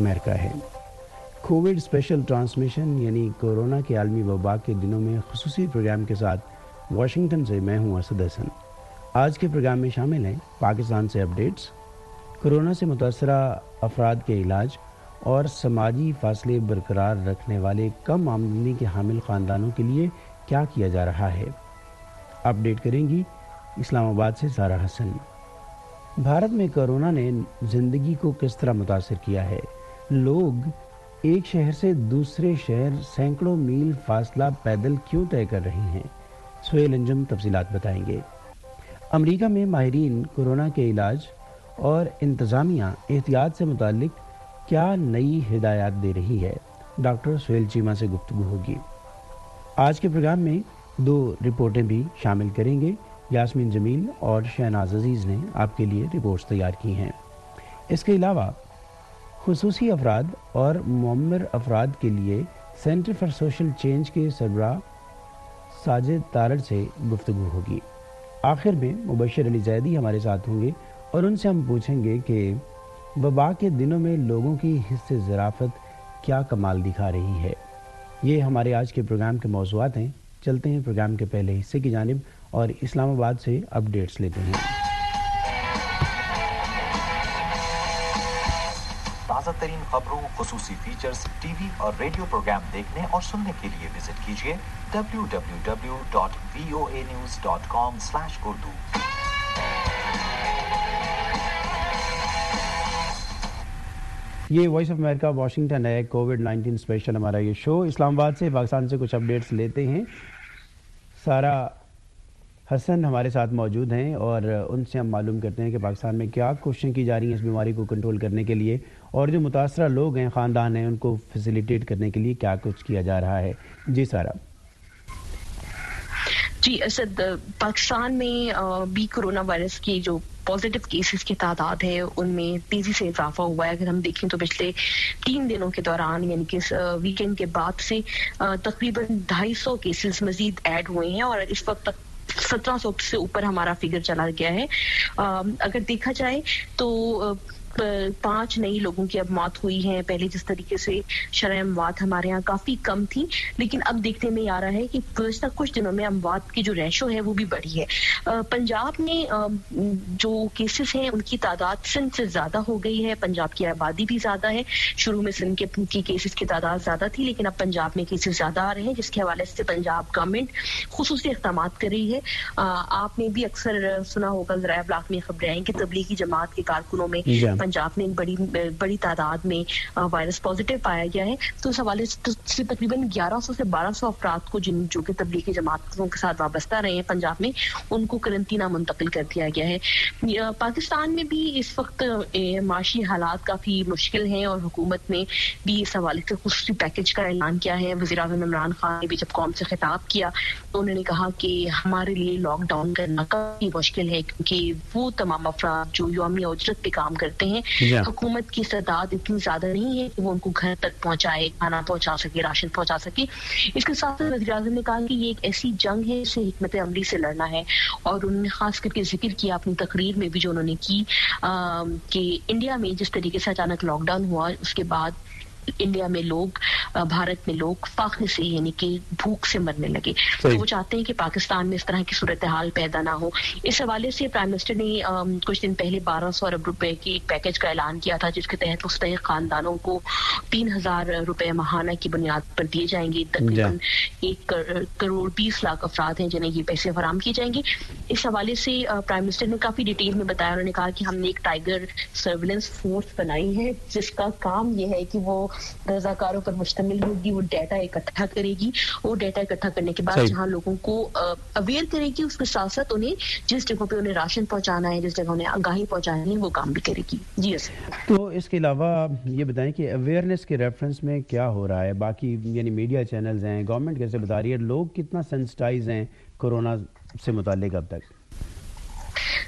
امریکہ ہے۔ COVID special transmission یعنی corona کے عالمی وبا کے دنوں میں خصوصی پروگرام کے ساتھ واشنگٹن سے میں ہوں اسد حسن۔ آج کے پروگرام میں شامل ہیں پاکستان سے اپڈیٹس، کورونا سے متاثرہ افراد کے علاج اور سماجی فاصلے برقرار رکھنے والے کم آمدنی کے حامل خاندانوں کے لیے کیا کیا جا رہا ہے۔ اپڈیٹ کریں گی اسلام آباد سے سارہ حسن۔ بھارت میں کورونا نے زندگی کو کس طرح متاثر کیا ہے؟ لوگ ایک شہر سے دوسرے شہر سینکڑوں میل فاصلہ پیدل کیوں طے کر رہے ہیں؟ سہیل انجم تفصیلات بتائیں گے۔ امریکہ میں ماہرین کورونا کے علاج اور انتظامیہ احتیاط سے متعلق کیا نئی ہدایات دے رہی ہے؟ ڈاکٹر سہیل چیمہ سے گفتگو ہوگی۔ آج کے پروگرام میں 2 رپورٹیں بھی شامل کریں گے۔ یاسمین جمیل اور شہناز عزیز نے آپ کے لیے رپورٹس تیار کی ہیں۔ اس کے علاوہ خصوصی افراد اور معمر افراد کے لیے سینٹر فار سوشل چینج کے سربراہ ساجد تارڑ سے گفتگو ہوگی۔ آخر میں مبشر علی زیدی ہمارے ساتھ ہوں گے اور ان سے ہم پوچھیں گے کہ وبا کے دنوں میں لوگوں کی حس ظرافت کیا کمال دکھا رہی ہے۔ یہ ہمارے آج کے پروگرام کے موضوعات ہیں۔ چلتے ہیں پروگرام کے پہلے حصے کی جانب اور اسلام آباد سے اپڈیٹس لیتے ہیں۔ تازہ ترین خبروں، خصوصی فیچرز، ٹی وی اور ریڈیو پروگرام دیکھنے اور سننے کے لیے وزٹ کیجیے www.voanews.com/urdu۔ یہ وائس آف امریکہ واشنگٹن ہے۔ کووڈ-19 اسپیشل ہمارا یہ شو اسلام آباد سے پاکستان سے کچھ اپڈیٹس لیتے ہیں۔ سارہ حسن ہمارے ساتھ موجود ہیں اور ان سے ہم معلوم کرتے ہیں کہ پاکستان میں کیا کوششیں کی جا رہی ہیں اس بیماری کو کنٹرول کرنے کے لیے، اور جو متاثرہ لوگ ہیں، خاندان ہیں، ان کو فیسیلیٹیٹ کرنے کے لیے کیا کچھ کیا جا رہا ہے۔ جی سارہ۔ جی اسد، پاکستان میں بھی کرونا وائرس کی جو پازیٹیو کیسز کی تعداد ہے ان میں تیزی سے اضافہ ہوا ہے۔ اگر ہم دیکھیں تو پچھلے 3 دنوں کے دوران یعنی کہ ویکینڈ کے بعد سے تقریباً 250 کیسز مزید ایڈ ہوئے ہیں اور اس وقت تک 1700 سے اوپر ہمارا فگر چلا گیا ہے۔ اگر دیکھا جائے تو 5 نئی لوگوں کی اب موت ہوئی ہیں۔ پہلے جس طریقے سے شرح اموات ہمارے ہاں کافی کم تھی، لیکن اب دیکھنے میں آ رہا ہے کہ گزشتہ کچھ دنوں میں اموات کی جو ریشو ہے وہ بھی بڑھی ہے۔ پنجاب میں جو کیسز ہیں ان کی تعداد سندھ سے زیادہ ہو گئی ہے۔ پنجاب کی آبادی بھی زیادہ ہے۔ شروع میں سندھ کی کیسز کی تعداد زیادہ تھی، لیکن اب پنجاب میں کیسز زیادہ آ رہے ہیں، جس کے حوالے سے پنجاب گورنمنٹ خصوصی اقدامات کر رہی ہے۔ آپ نے بھی اکثر سنا ہوگا، ذرائع ابلاغ میں خبریں آئیں کہ تبلیغی جماعت کے کارکنوں میں پنجاب میں بڑی تعداد میں وائرس پازیٹیو پایا گیا ہے۔ تو اس حوالے سے تقریباً 1100 سے 1200 افراد کو جو کہ تبلیغی جماعتوں کے ساتھ وابستہ رہے ہیں پنجاب میں، ان کو قرنطینہ منتقل کر دیا گیا ہے۔ پاکستان میں بھی اس وقت معاشی حالات کافی مشکل ہیں اور حکومت نے بھی اس حوالے سے خصوصی پیکج کا اعلان کیا ہے۔ وزیر اعظم عمران خان نے بھی جب قوم سے خطاب کیا تو انہوں نے کہا کہ ہمارے لیے لاک ڈاؤن کرنا کافی مشکل ہے، کیونکہ وہ تمام افراد جو یومیہ اجرت پہ کام کرتے ہیں، حکومت کی استطاعت اتنی زیادہ نہیں ہے کہ وہ ان کو گھر تک پہنچائے، کھانا پہنچا سکے، راشن پہنچا سکے۔ اس کے ساتھ وزیر اعظم نے کہا کہ یہ ایک ایسی جنگ ہے جسے حکمت عملی سے لڑنا ہے، اور انہوں نے خاص کر کے ذکر کیا اپنی تقریر میں بھی جو انہوں نے کی کہ انڈیا میں جس طریقے سے اچانک لاک ڈاؤن ہوا، اس کے بعد انڈیا میں لوگ، بھارت میں لوگ فاقے سے یعنی کہ بھوک سے مرنے لگے۔ تو وہ چاہتے ہیں کہ پاکستان میں اس طرح کی صورتحال پیدا نہ ہو۔ اس حوالے سے پرائم منسٹر نے کچھ دن پہلے 1200 ارب روپے کی ایک پیکج کا اعلان کیا تھا، جس کے تحت مستحق خاندانوں کو 3000 روپے ماہانہ کی بنیاد پر دیے جائیں گے۔ تقریباً 1 کروڑ 20 لاکھ افراد ہیں جنہیں یہ پیسے فراہم کیے جائیں گے۔ اس حوالے سے پرائم منسٹر نے کافی ڈیٹیل میں بتایا۔ انہوں نے کہا کہ ہم نے ایک ٹائیگر سرویلنس فورس بنائی ہے، جس کا کام یہ ہے کہ وہ رضاکاروں پر مشتمل ہوگی، وہ ڈیٹا اکٹھا کرے گی، وہ ڈیٹا اکٹھا کرنے کے بعد جہاں لوگوں کو اویئر کرے گی، اس کے ساتھ ساتھ انہیں جس جگہوں پہ انہیں راشن پہنچانا ہے، جس جگہ انہیں آگاہی پہنچانی ہے، وہ کام بھی کرے گی۔ جی تو اس کے علاوہ یہ بتائیں کہ اویئرنیس کے ریفرنس میں کیا ہو رہا ہے؟ باقی یعنی میڈیا چینلز ہیں، گورنمنٹ کیسے بتا رہی ہے، لوگ کتنا سینسٹائز ہیں کورونا سے متعلق اب تک؟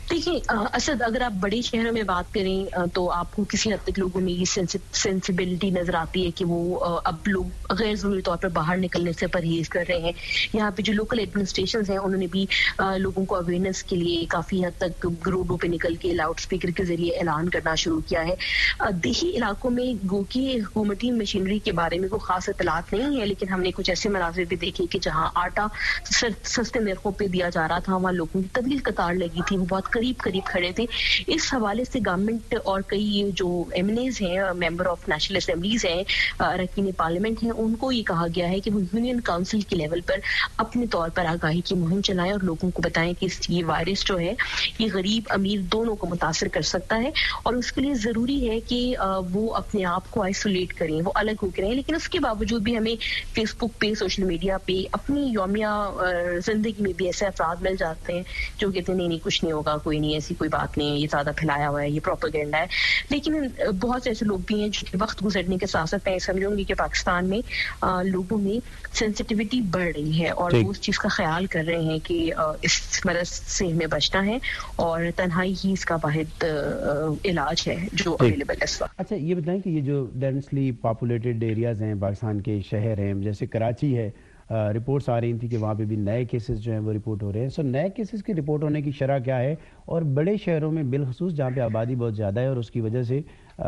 देखिए असद, अगर आप बड़े शहरों में बात करें तो आपको किसी हद तक लोगों में ये सेंसिबिलिटी नजर आती है कि वो अब लोग गैर जरूरी तौर पर बाहर निकलने से परहेज कर रहे हैं। यहाँ पे जो लोकल एडमिनिस्ट्रेशन हैं उन्होंने भी लोगों को अवेयरनेस के लिए काफी हद तक रोडों पे निकल के लाउड स्पीकर के जरिए ऐलान करना शुरू किया है। देही इलाकों में गो की हुकूमती मशीनरी के बारे में कोई खास इतलात नहीं है, लेकिन हमने कुछ ऐसे मनाजिर भी देखे कि जहाँ आटा सस्ते नरखों पे दिया जा रहा था वहाँ लोगों की तवील कतार लगी थी, वो बहुत करीब खड़े थे। इस हवाले से गवर्नमेंट और कई जो एमएनएज हैं, मेंबर ऑफ नेशनल असेंबलीज हैं, अरकान पार्लियामेंट हैं, उनको ये कहा गया है कि वो यूनियन काउंसिल के लेवल पर अपने तौर पर आगाही की मुहिम चलाएं और लोगों को बताएं कि ये वायरस जो है ये गरीब अमीर दोनों को मुतासर कर सकता है और उसके लिए जरूरी है कि वो अपने आप को आइसोलेट करें, वो अलग होकर रहें। लेकिन उसके बावजूद भी हमें फेसबुक पे, सोशल मीडिया पे, अपनी यौमिया जिंदगी में भी ऐसे अफराद मिल जाते हैं जो कहते हैं नहीं कुछ नहीं होगा, कोई नहीं, ऐसी कोई बात नहीं है, ये ज्यादा फैलाया हुआ है, ये प्रोपेगेंडा है। लेकिन बहुत से ऐसे लोग भी हैं जो वक्त गुजरने के साथ साथ मैं समझूंगी कि पाकिस्तान में लोगों में सेंसिटिविटी बढ़ रही है और वो उस चीज का ख्याल कर रहे हैं कि इस मरज से हमें बचना है और तन्हाई ही इसका वाहिद इलाज है जो अवेलेबल है इस वक्त। अच्छा, ये बताएं कि ये जो डेंसली पॉपुलेटेड एरियाज हैं, पाकिस्तान के शहर हैं, जैसे कराची है, रिपोर्ट्स आ रही थी कि वहाँ पे भी नए केसेस जो हैं वो रिपोर्ट हो रहे हैं। सो नए केसेस की रिपोर्ट होने की शरह क्या है, और बड़े शहरों में बिलखसूस जहाँ पे आबादी बहुत ज़्यादा है और उसकी वजह से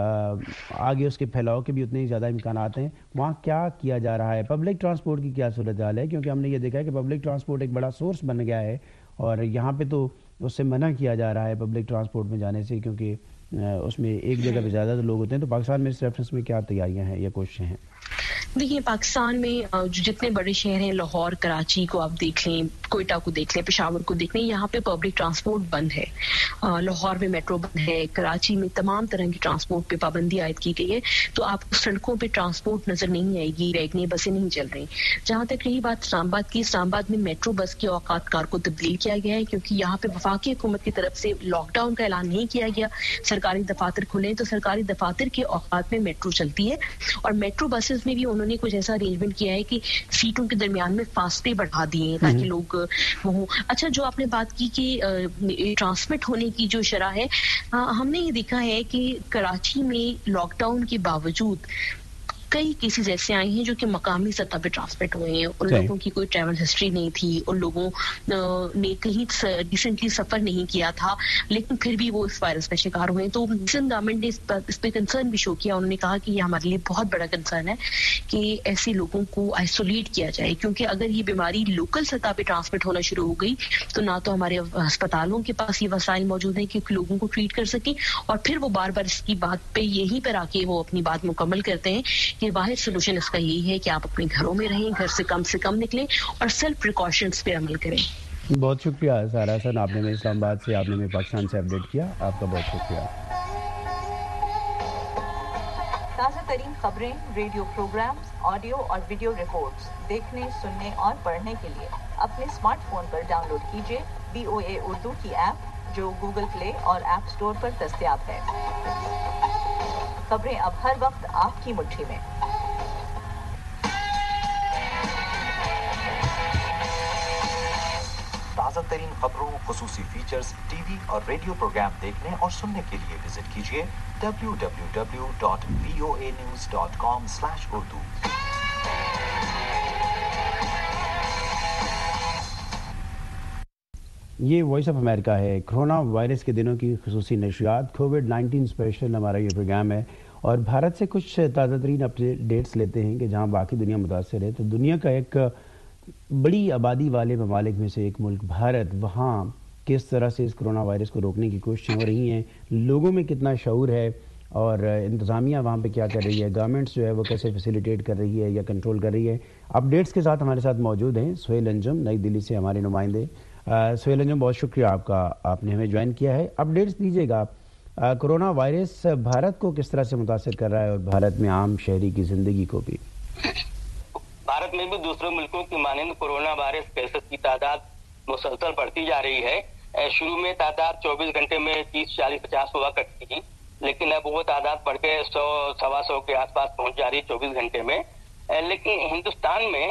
आगे उसके फैलाव के भी उतने ही ज़्यादा इम्कानात हैं, वहाँ क्या किया जा रहा है? पब्लिक ट्रांसपोर्ट की क्या सूरत हाल है? क्योंकि हमने ये देखा है कि पब्लिक ट्रांसपोर्ट एक बड़ा सोर्स बन गया है और यहाँ पे तो उससे मना किया जा रहा है पब्लिक ट्रांसपोर्ट में जाने से, क्योंकि उसमें एक जगह पे ज़्यादा लोग होते हैं। तो पाकिस्तान में इस रेफरेंस में क्या तैयारियां हैं या कोशिशें हैं? देखिए, पाकिस्तान में जो जितने बड़े शहर हैं, लाहौर, कराची को आप देख लें, कोयटा को देख लें, पेशावर को देख लें, यहाँ पे पब्लिक ट्रांसपोर्ट बंद है। लाहौर में मेट्रो बंद है, कराची में तमाम तरह की ट्रांसपोर्ट पे पाबंदी आयद की गई है। तो आपको सड़कों पे ट्रांसपोर्ट नजर नहीं आएगी, वैगनें बसें नहीं चल रही। जहाँ तक रही बात इस्लामाबाद की, इस्लामाबाद में मेट्रो बस के औकात कार को तब्दील किया गया है क्योंकि यहाँ पे वफाकी हुकूमत की तरफ से लॉकडाउन का ऐलान नहीं किया गया। सरकारी दफातर खुले तो सरकारी दफातर के औकात में मेट्रो चलती है और मेट्रो बसेस में भी उन्होंने कुछ ऐसा अरेंजमेंट किया है कि सीटों के दरमियान में फासले बढ़ा दिए हैं ताकि लोग वो। अच्छा, जो आपने बात की कि ट्रांसमिट होने की जो शरह है, हमने ये देखा है कि कराची में लॉकडाउन के बावजूद कई केसेस ऐसे आए हैं जो कि मकामी सतह पे ट्रांसमिट हुए हैं। उन लोगों की कोई ट्रैवल हिस्ट्री नहीं थी, उन लोगों ने कहीं रिसेंटली सफर नहीं किया था, लेकिन फिर भी वो इस वायरस का शिकार हुए। तो गवर्नमेंट ने इस पे कंसर्न भी शो किया। उन्होंने कहा कि ये हमारे लिए बहुत बड़ा कंसर्न है कि ऐसे लोगों को आइसोलेट किया जाए, क्योंकि अगर ये बीमारी लोकल सतह पे ट्रांसमिट होना शुरू हो गई तो ना तो हमारे अस्पतालों के पास ये वसाइल मौजूद हैं कि लोगों को ट्रीट कर सके, और फिर वो बार बार इसकी बात पे यहीं पर आके वो अपनी बात मुकम्मल करते हैं कि वाहिद सोल्यूशन इसका यही है कि आप अपने घरों में रहें, घर से कम निकलें और सेल्फ प्रिकॉशंस पे अमल करें। बहुत शुक्रिया सारा हसन, आपने में इस्लामाबाद से, आपने में पाकिस्तान से अपडेट किया, आपका बहुत शुक्रिया। ताज़ा तरीन खबरें, रेडियो प्रोग्राम्स, ऑडियो और वीडियो रिपोर्ट्स देखने, सुनने और पढ़ने के लिए अपने स्मार्टफोन पर डाउनलोड कीजिए VOA उर्दू की ऐप, जो गूगल प्ले और ऐप स्टोर पर दस्तयाब है। खबरें अब हर वक्त आपकी मुट्ठी में। ताज़ा तरीन खबरों, खुसूसी फीचर्स, टीवी और रेडियो प्रोग्राम देखने और सुनने के लिए विजिट कीजिए www.voanews.com/urdu। ये वॉइस ऑफ अमेरिका है। कोरोना वायरस के दिनों की खुसूसी नशरियात, कोविड-19 स्पेशल हमारा ये प्रोग्राम है और भारत से कुछ ताज़ा तरीन अपडेट्स लेते हैं कि जहाँ बाकी दुनिया मुतासर है। तो दुनिया का एक बड़ी आबादी वाले ममालिक में से एक मुल्क भारत, वहाँ किस तरह से इस कोरोना वायरस को रोकने की कोशिशें हो रही हैं, लोगों में कितना शऊर है और इंतज़ामिया वहाँ पे क्या कर रही है, गवर्नमेंट्स जो है वो कैसे फैसिलिटेट कर रही है या कंट्रोल कर रही है। अपडेट्स के साथ हमारे साथ मौजूद हैं सुहेल अंजुम, नई दिल्ली से हमारे नुमाइंदे। सुहेल अंजुम, बहुत शुक्रिया आपका, आपने हमें ज्वाइन किया है। अपडेट्स दीजिएगा, कोरोना वायरस भारत को किस तरह से मुतासर कर रहा है और भारत में आम शहरी की ज़िंदगी को भी। भारत में भी दूसरे मुल्कों की मानंद कोरोना वायरस केसेस की तादाद मुसलसल बढ़ती जा रही है। शुरू में तादाद 24 घंटे में 30, 40, 50 हुआ करती थी, लेकिन अब वो तादाद बढ़ के 100, 125 के आसपास पहुंच जा रही है 24 घंटे में। लेकिन हिंदुस्तान में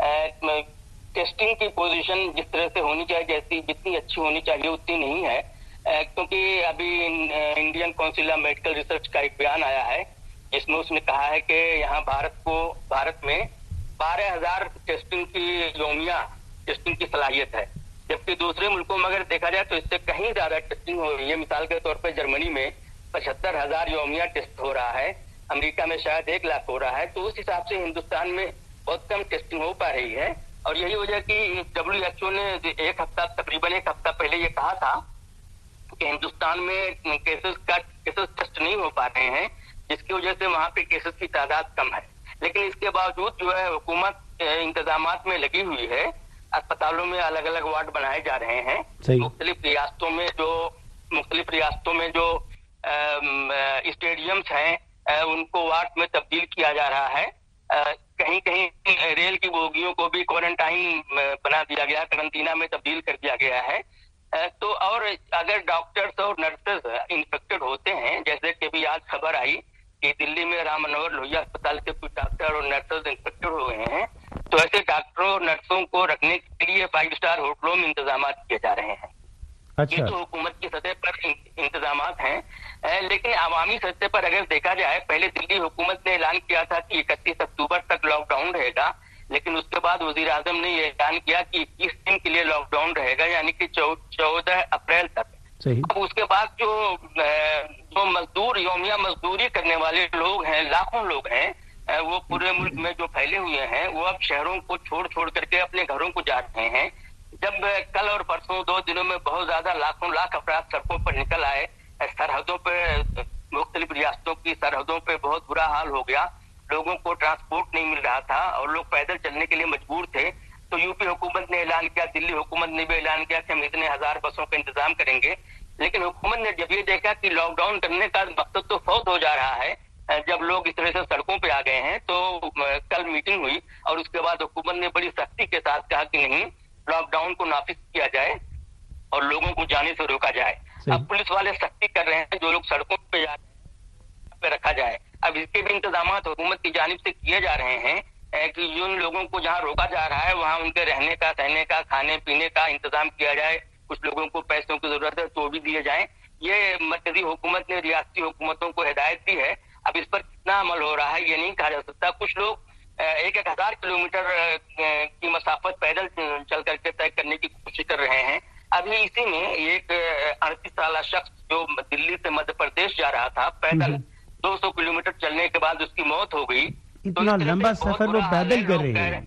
टेस्टिंग की पोजीशन जिस तरह से होनी चाहिए, जितनी अच्छी होनी चाहिए उतनी नहीं है। क्योंकि अभी Indian council of medical research का एक बयान आया है जिसमें उसने कहा है कि यहाँ भारत में 12,000 टेस्टिंग की योमिया टेस्टिंग की सलाहियत है, जबकि दूसरे मुल्कों में अगर देखा जाए तो इससे कहीं ज्यादा टेस्टिंग हो रही है। मिसाल के तौर पर जर्मनी में 75,000 योमिया टेस्ट हो रहा है, अमेरिका में शायद 1 लाख हो रहा है। तो उस हिसाब से हिंदुस्तान में बहुत कम टेस्टिंग हो पा रही है और यही वजह कि WHO ने तकरीबन एक हफ्ता पहले ये कहा था कि हिंदुस्तान में केसेस टेस्ट नहीं हो पा रहे हैं, जिसकी वजह से वहाँ पे केसेस की तादाद कम है। लेकिन इसके बावजूद जो है हुकूमत इंतजामात में लगी हुई है, अस्पतालों में अलग अलग वार्ड बनाए जा रहे हैं, मुख्तलिफ रियासतों में जो स्टेडियम्स हैं उनको वार्ड में तब्दील किया जा रहा है। कहीं कहीं रेल की बोगियों को भी क्वारंटाइन बना दिया गया, करंटीना में तब्दील कर दिया गया है। तो और अगर डॉक्टर्स और नर्सेज इन्फेक्टेड होते हैं, जैसे कि भी आज खबर आई कि दिल्ली में राम मनोहर लोहिया अस्पताल के कुछ डॉक्टर और नर्सेज इन्फेक्टेड हुए हैं, तो ऐसे डॉक्टरों और नर्सों को रखने के लिए 5 स्टार होटलों में इंतजाम किए जा रहे हैं। अच्छा। ये तो हुकूमत की सतह पर इंतजाम हैं, लेकिन आवामी सतह पर अगर देखा जाए, पहले दिल्ली हुकूमत ने ऐलान किया था कि 31 अक्टूबर तक लॉकडाउन रहेगा, लेकिन उसके बाद वजीर आजम ने ये ऐलान किया कि 21 दिन के लिए लॉकडाउन रहेगा, यानी कि 14 अप्रैल तक। अब उसके बाद जो मजदूर योमिया मजदूरी करने वाले लोग हैं, लाखों लोग हैं, वो पूरे मुल्क में जो फैले हुए हैं, वो अब शहरों को छोड़ करके अपने घरों को जा रहे हैं। जब कल और परसों 2 दिनों में बहुत ज्यादा लाख अफराद सड़कों पर निकल आए, सरहदों पे मुख्तलिफ रियासतों की सरहदों पे बहुत बुरा हाल हो गया, लोगों को ट्रांसपोर्ट नहीं मिल रहा था और लोग पैदल चलने के लिए मजबूर थे, तो यूपी हुकूमत ने ऐलान किया, दिल्ली हुकूमत ने भी ऐलान किया कि हम इतने 1000 बसों का इंतजाम करेंगे। लेकिन हुकूमत ने जब ये देखा कि लॉकडाउन करने का मकसद तो फौत हो जा रहा है, जब लोग इस तरह से सड़कों पे आ गए हैं, तो कल मीटिंग हुई और उसके बाद हुकूमत ने बड़ी सख्ती के साथ कहा कि नहीं, लॉकडाउन को नाफिज किया जाए और लोगों को जाने से रोका जाए। अब पुलिस वाले सख्ती कर रहे हैं, जो लोग सड़कों पे जा पे रखा जाए। अब इसके भी इंतजाम हुकूमत की जानिब से किए जा रहे हैं कि जिन लोगों को जहाँ रोका जा रहा है वहाँ उनके रहने का, सहने का, खाने पीने का इंतजाम किया जाए। कुछ लोगों को पैसों की जरूरत है तो भी दिए जाए। ये मर्कजी हुकूमत ने रियासती हुकूमतों को हिदायत दी है। अब इस पर कितना अमल हो रहा है ये नहीं कहा जा सकता। कुछ लोग 1,000 किलोमीटर की मसाफत पैदल चल करके तय करने की कोशिश कर रहे हैं। अभी इसी में एक 38 साल शख्स जो दिल्ली से मध्य प्रदेश जा रहा था पैदल, 200 किलोमीटर चलने के बाद उसकी मौत हो गई। इतना लंबा सफर वो पैदल कर रहे हैं।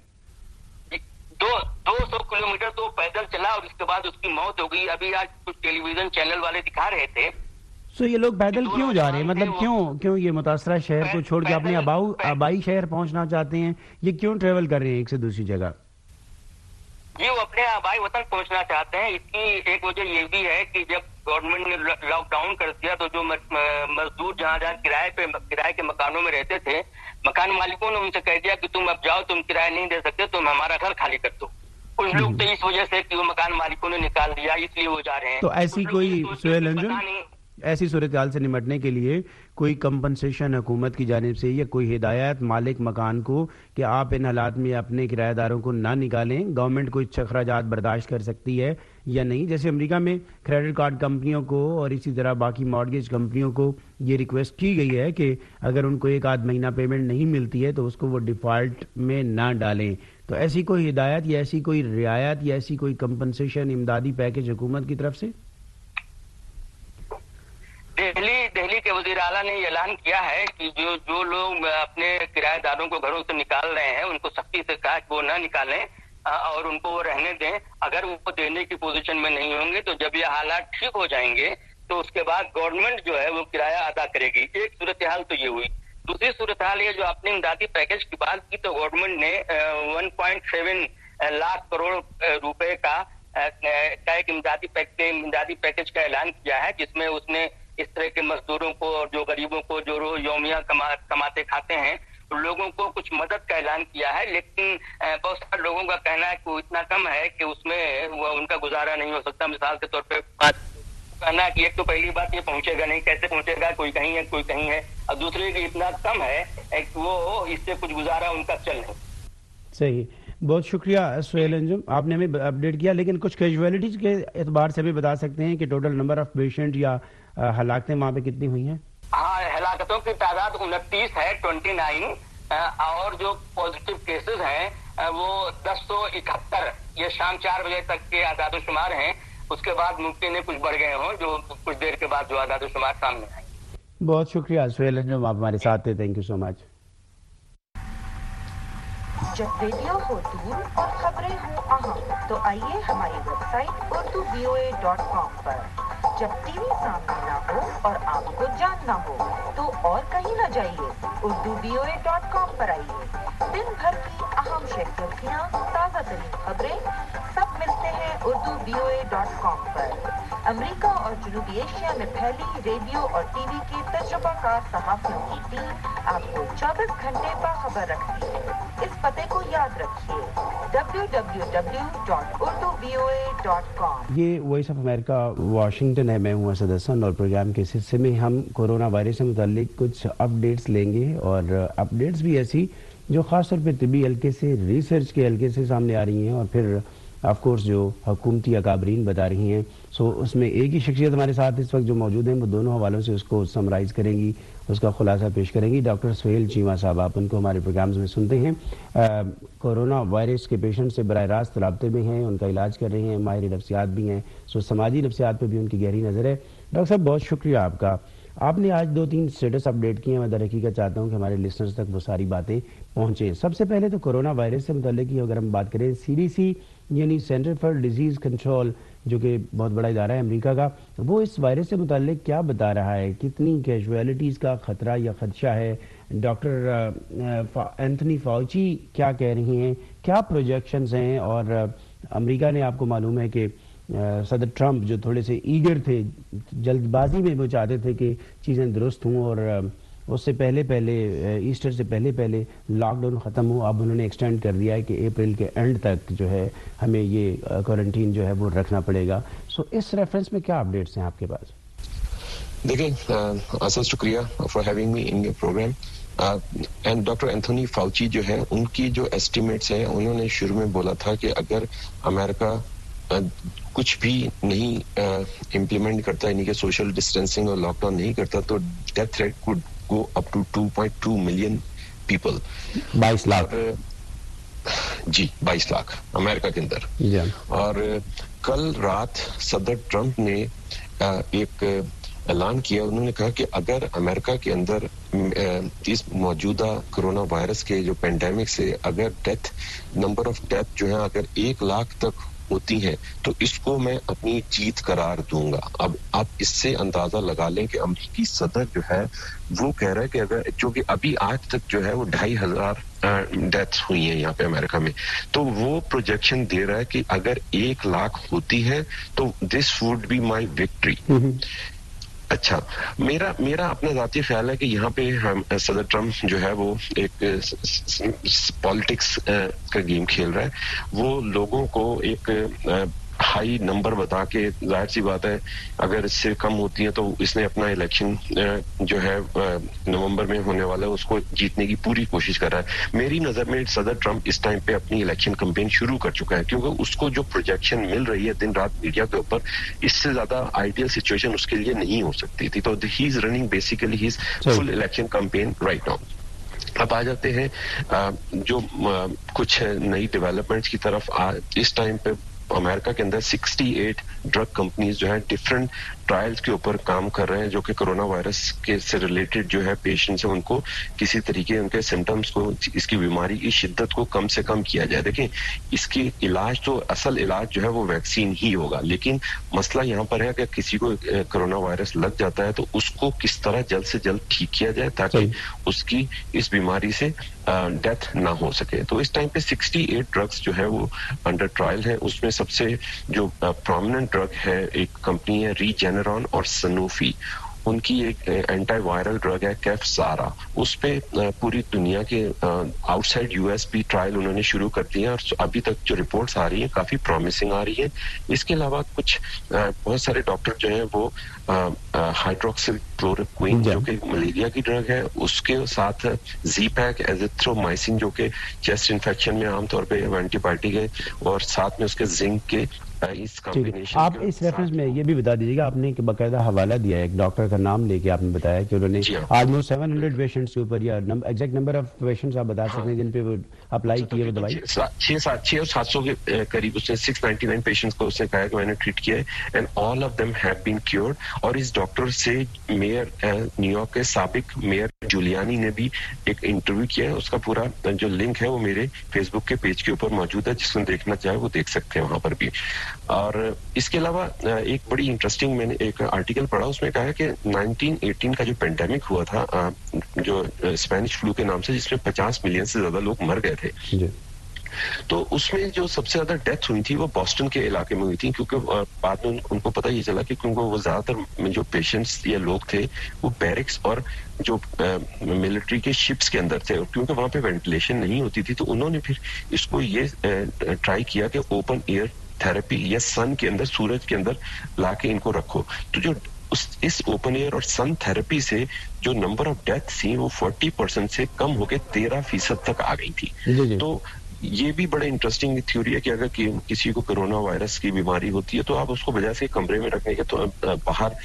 200 किलोमीटर तो पैदल चला और उसके बाद उसकी मौत हो गई। अभी आज कुछ टेलीविजन चैनल वाले दिखा रहे थे। सो ये लोग पैदल क्यों जा रहे हैं? मतलब क्यों ये मुतासरा शहर को छोड़ के अपने आबाई शहर पहुंचना चाहते हैं? ये क्यों ट्रेवल कर रहे हैं एक से दूसरी जगह? ये वो अपने आबाई वतन पहुंचना चाहते हैं। इसकी एक वजह ये भी है कि जब गवर्नमेंट ने लॉकडाउन कर दिया तो जो मजदूर जहाँ किराए के मकानों में रहते थे, मकान मालिकों ने उनसे कह दिया कि तुम अब जाओ, तुम किराया नहीं दे सकते, तुम हमारा घर खाली कर दो। कुछ लोग तो इस वजह से कि वो मकान मालिकों ने निकाल दिया, इसलिए वो जा रहे हैं। तो ऐसी कोई सुहेल अंजुम, ऐसी सूरत हाल से निपटने के लिए कोई कंपनसेशन हुकूमत की जानिब से या कोई हिदायत मालिक मकान को कि आप इन हालात में अपने किराएदारों को ना निकालें, गवर्नमेंट कुछ अखराजात बर्दाश्त कर सकती है या नहीं? जैसे अमेरिका में क्रेडिट कार्ड कंपनियों को और इसी तरह बाकी मॉर्गेज कंपनियों को ये रिक्वेस्ट की गई है कि अगर उनको 1-8 महीना पेमेंट नहीं मिलती है तो उसको वो डिफॉल्ट में ना डालें। तो ऐसी कोई हिदायत या ऐसी कोई रियायत या ऐसी कोई कंपनसेशन इमदादी पैकेज हुकूमत की तरफ से? दिल्ली के वजीर आला ने ऐलान किया है कि जो लोग अपने किराएदारों को घरों से निकाल रहे हैं उनको सख्ती से कहा कि वो ना निकालें और उनको वो रहने दें। अगर वो देने की पोजीशन में नहीं होंगे तो जब ये हालात ठीक हो जाएंगे तो उसके बाद गवर्नमेंट जो है वो किराया अदा करेगी। एक सूरत हाल तो ये हुई। दूसरी सूरत हाल ये जो आपने इमदादी पैकेज की बात की, तो गवर्नमेंट ने 1.7 लाख करोड़ रुपए का एक इमदादी पैकेज का ऐलान किया है, जिसमें उसने इस तरह के मजदूरों को और जो गरीबों को जो रोज यौमिया कमाते खाते हैं उन लोगों को कुछ मदद का ऐलान किया है। लेकिन बहुत सारे लोगों का कहना है कि वो इतना कम है कि उसमें उनका गुजारा नहीं हो सकता। मिसाल के तौर पे कहना है कि एक तो पहली बात ये पहुंचेगा नहीं, कैसे पहुंचेगा, कोई कहीं है कोई कहीं है, और दूसरे की इतना कम है कि वो इससे कुछ गुजारा उनका चल नहीं। صحیح, بہت شکریہ سہیل انجم, آپ نے ہمیں اپڈیٹ کیا. لیکن کچھ کیجویلٹیز کے اعتبار سے بھی بتا سکتے ہیں کہ ٹوٹل نمبر آف پیشنٹ یا ہلاکتیں وہاں پہ کتنی ہوئی ہیں؟ ہاں, ہلاکتوں کی تعداد 29 ہے, 29, اور جو پازیٹیو کیسز ہیں وہ 1071. یہ شام 4 بجے تک کے اعداد و شمار ہیں. اس کے بعد ممکن ہے کچھ بڑھ گئے ہوں, جو کچھ دیر کے بعد جو اعداد و شمار سامنے آئے. بہت شکریہ سہیل انجم, آپ ہمارے ساتھ تھے. Thank you so much. جب ریڈیو ہو دور اور خبریں ہوں اہم تو آئیے ہماری ویب سائٹ urduvoa.com پر. جب ٹی وی سامنے نہ ہو اور آپ کو جاننا ہو تو اور کہیں نہ جائیے, urduvoa.com پر آئیے. دن بھر کی اہم شخصیتیں, تازہ ترین خبریں سب ملتے ہیں urduvoa.com پر. امریکہ اور جنوبی ایشیا میں پھیلی ریڈیو اور ٹی وی کی تجربہ کار صحافیوں کی ٹیم آپ کو 24 گھنٹے باخبر رکھتی ہے. اس پتے کو یاد رکھیے, www.urduvoa.com. یہ وائس آف امریکہ واشنگٹن ہے. میں ہوں اسد حسن, اور پروگرام کے اس حصے میں ہم کورونا وائرس سے متعلق کچھ اپڈیٹس لیں گے, اور اپڈیٹس بھی ایسی جو خاص طور پہ طبی حلقے سے, ریسرچ کے حلقے سے سامنے آ رہی ہیں, اور پھر آف کورس جو حکومتی اکابرین بتا رہی ہیں. سو اس میں ایک ہی شخصیت ہمارے ساتھ اس وقت جو موجود ہیں, وہ دونوں حوالوں سے اس کو سمرائز کریں گی, اس کا خلاصہ پیش کریں گی. ڈاکٹر سہیل چیمہ صاحب, آپ ان کو ہمارے پروگرامز میں سنتے ہیں. کورونا وائرس کے پیشنٹ سے براہ راست رابطے میں ہیں, ان کا علاج کر رہے ہیں, ماہر نفسیات بھی ہیں. سو سماجی نفسیات پہ بھی ان کی گہری نظر ہے. ڈاکٹر صاحب بہت شکریہ آپ کا. آپ نے آج 2-3 اسٹیٹس اپڈیٹ کیے ہیں. میں در حقیقت چاہتا ہوں کہ ہمارے لسنرز تک وہ ساری باتیں پہنچیں. سب سے پہلے تو کورونا وائرس سے متعلق ہی اگر ہم بات کریں, CDC یعنی سینٹر فار ڈیزیز کنٹرول, جو کہ بہت بڑا ادارہ ہے امریکہ کا, وہ اس وائرس سے متعلق کیا بتا رہا ہے؟ کتنی کیجویلٹیز کا خطرہ یا خدشہ ہے؟ ڈاکٹر اینتھنی فاؤچی کیا کہہ رہی ہیں؟ کیا پروجیکشنز ہیں؟ اور امریکہ نے, آپ کو معلوم ہے کہ صدر ٹرمپ جو تھوڑے سے ایگر تھے, جلد بازی میں وہ چاہتے تھے کہ چیزیں درست ہوں, اور اس سے پہلے ایسٹر سے پہلے لاک ڈاؤن ختم ہو. اب انہوں نے ایکسٹینڈ کر دیا ہے کہ اپریل کے اینڈ تک جو ہے ہمیں یہ کوارنٹین جو ہے وہ رکھنا پڑے گا. سو اس ریفرنس میں کیا اپڈیٹس ہیں آپ کے پاس؟ دیکھیں, اسد شکریہ for having me in your programme. And doctor Anthony Fauci جو ہے, ان کی جو ایسٹیمیٹس ہیں, انہوں نے شروع میں بولا تھا کہ اگر امریکہ کچھ بھی نہیں امپلیمنٹ کرتا, یعنی کہ سوشل ڈسٹینسنگ اور لاک ڈاؤن نہیں کرتا, تو death rate could go up to 2.2 million people. 22 lakh جی, 22 لاکھ امریکہ کے اندر. اور کل رات صدر ٹرمپ نے ایک اعلان کیا. انہوں نے کہا کہ اگر امریکہ کے اندر اس موجودہ کرونا وائرس کے جو پینڈیمک سے اگر نمبر آف ڈیتھ جو ہے اگر 1 لاکھ تک ہوتی ہیں, تو اس کو میں اپنی جیت قرار دوں گا. اب آپ اس سے اندازہ لگا لیں کہ امریکی صدر جو ہے وہ کہہ رہا ہے کہ اگر, جو کہ ابھی آج تک جو ہے وہ 2,500 ڈیتھس ہوئی ہیں یہاں پہ امریکہ میں, تو وہ پروجیکشن دے رہا ہے کہ اگر 1 لاکھ ہوتی ہے تو this would be my victory. اچھا, میرا اپنا ذاتی خیال ہے کہ یہاں پہ صدر ٹرمپ جو ہے وہ ایک پالیٹکس کا گیم کھیل رہا ہے. وہ لوگوں کو ایک ہائی نمبر بتا کے, ظاہر سی بات ہے اگر اس سے کم ہوتی ہے تو اس نے اپنا الیکشن جو ہے نومبر میں ہونے والا ہے اس کو جیتنے کی پوری کوشش کر رہا ہے. میری نظر میں صدر ٹرمپ اس ٹائم پہ اپنی الیکشن کمپین شروع کر چکا ہے, کیونکہ اس کو جو پروجیکشن مل رہی ہے دن رات میڈیا کے اوپر, اس سے زیادہ آئیڈیل سچویشن اس کے لیے نہیں ہو سکتی تھی. تو he is running basically he is full election campaign right now. اب آ جاتے ہیں جو کچھ نئی ڈیولپمنٹس کی طرف. اس ٹائم پہ امریکہ کے اندر 68 ڈرگ کمپنیز جو ہیں ڈفرینٹ ٹرائلز کے اوپر کام کر رہے ہیں, جو کہ کرونا وائرس کے سے ریلیٹڈ جو ہے پیشنٹس ہیں ان کو کسی طریقے ان کے سمٹمس کو, اس کی بیماری کی شدت کو کم سے کم کیا جائے. دیکھیں, اس کی علاج تو اصل علاج جو ہے وہ ویکسین ہی ہوگا, لیکن مسئلہ یہاں پر ہے کہ کسی کو کرونا وائرس لگ جاتا ہے تو اس کو کس طرح جلد سے جلد ٹھیک کیا جائے تاکہ اس کی اس بیماری سے ڈیتھ نہ ہو سکے. تو اس ٹائم پہ 68 ڈرگس جو ہے وہ انڈر ٹرائل ہے. اس میں سب سے جو پرومیننٹ ڈرگ ہے, ایک کمپنی ہے ریجنرون اور سنوفی. उनकी एक एंटी वायरल ड्रग है कैफसारा, उस पे पूरी दुनिया के आउटसाइड यूएस भी ट्रायल उन्होंने शुरू कर दिए और अभी तक जो रिपोर्ट्स आ रही हैं काफी प्रॉमिसिंग आ रही है। इसके अलावा कुछ बहुत सारे डॉक्टर जो हैं वो हाइड्रोक्सीक्लोरोक्विन जो कि मलेरिया की ड्रग है, उसके साथ ज़ीपैक, एजिथ्रोमाइसिन जो कि चेस्ट इन्फेक्शन में आमतौर पे एंटीबायोटिक है, और साथ में उसके जिंक के इस कॉम्बिनेशन। आप इस रेफरेंस में ये भी बता दीजिएगा, आपने एक बाकायदा हवाला दिया है, एक डॉक्टर का नाम लेके आपने बताया कि उन्होंने ऑलमोस्ट 700 पेशेंट्स के ऊपर, या एग्जैक्ट नंबर ऑफ पेशेंट्स आप बता सकते हैं जिन पे वो अप्लाई किए वो दवाई? 600 और 700 के करीब उसने 699 पेशेंट्स को उसने कहा कि मैंने ट्रीट किया है, and all of them have been cured. और इस डॉक्टर से मेयर न्यूयॉर्क के साबिक मेयर जूलियानी ने भी एक इंटरव्यू किया है, उसका पूरा जो लिंक है वो मेरे फेसबुक के पेज के ऊपर मौजूद है, जिसको देखना चाहे वो देख सकते हैं वहां पर भी। और इसके अलावा एक बड़ी इंटरेस्टिंग मैंने एक आर्टिकल पढ़ा, उसमें कहा है कि 1918 का जो पेंडेमिक हुआ था जो स्पेनिश फ्लू के नाम से, जिसमें 50 मिलियन से ज्यादा लोग मर गए थे, तो उसमें जो सबसे ज्यादा डेथ हुई थी वो बॉस्टन के इलाके में हुई थी, क्योंकि बाद में उनको पता ये चला कि क्योंकि वो ज्यादातर जो पेशेंट्स या लोग थे वो बैरिक्स और जो मिलिट्री के शिप्स के अंदर थे, क्योंकि वहां पे वेंटिलेशन नहीं होती थी, तो उन्होंने फिर इसको ये ट्राई किया कि ओपन एयर थेरेपी या सन के अंदर, सूरज के अंदर लाके इनको रखो। तो जो इस ओपन एयर और सन थेरेपी से जो नंबर ऑफ डेथ थी वो 40% से कम होके 13% तक आ गई थी। तो ये भी बड़ा इंटरेस्टिंग थ्योरी है कि अगर किसी को कोरोना वायरस की बीमारी होती है तो आप उसको बजाय से कमरे में रखने के, तो बाहर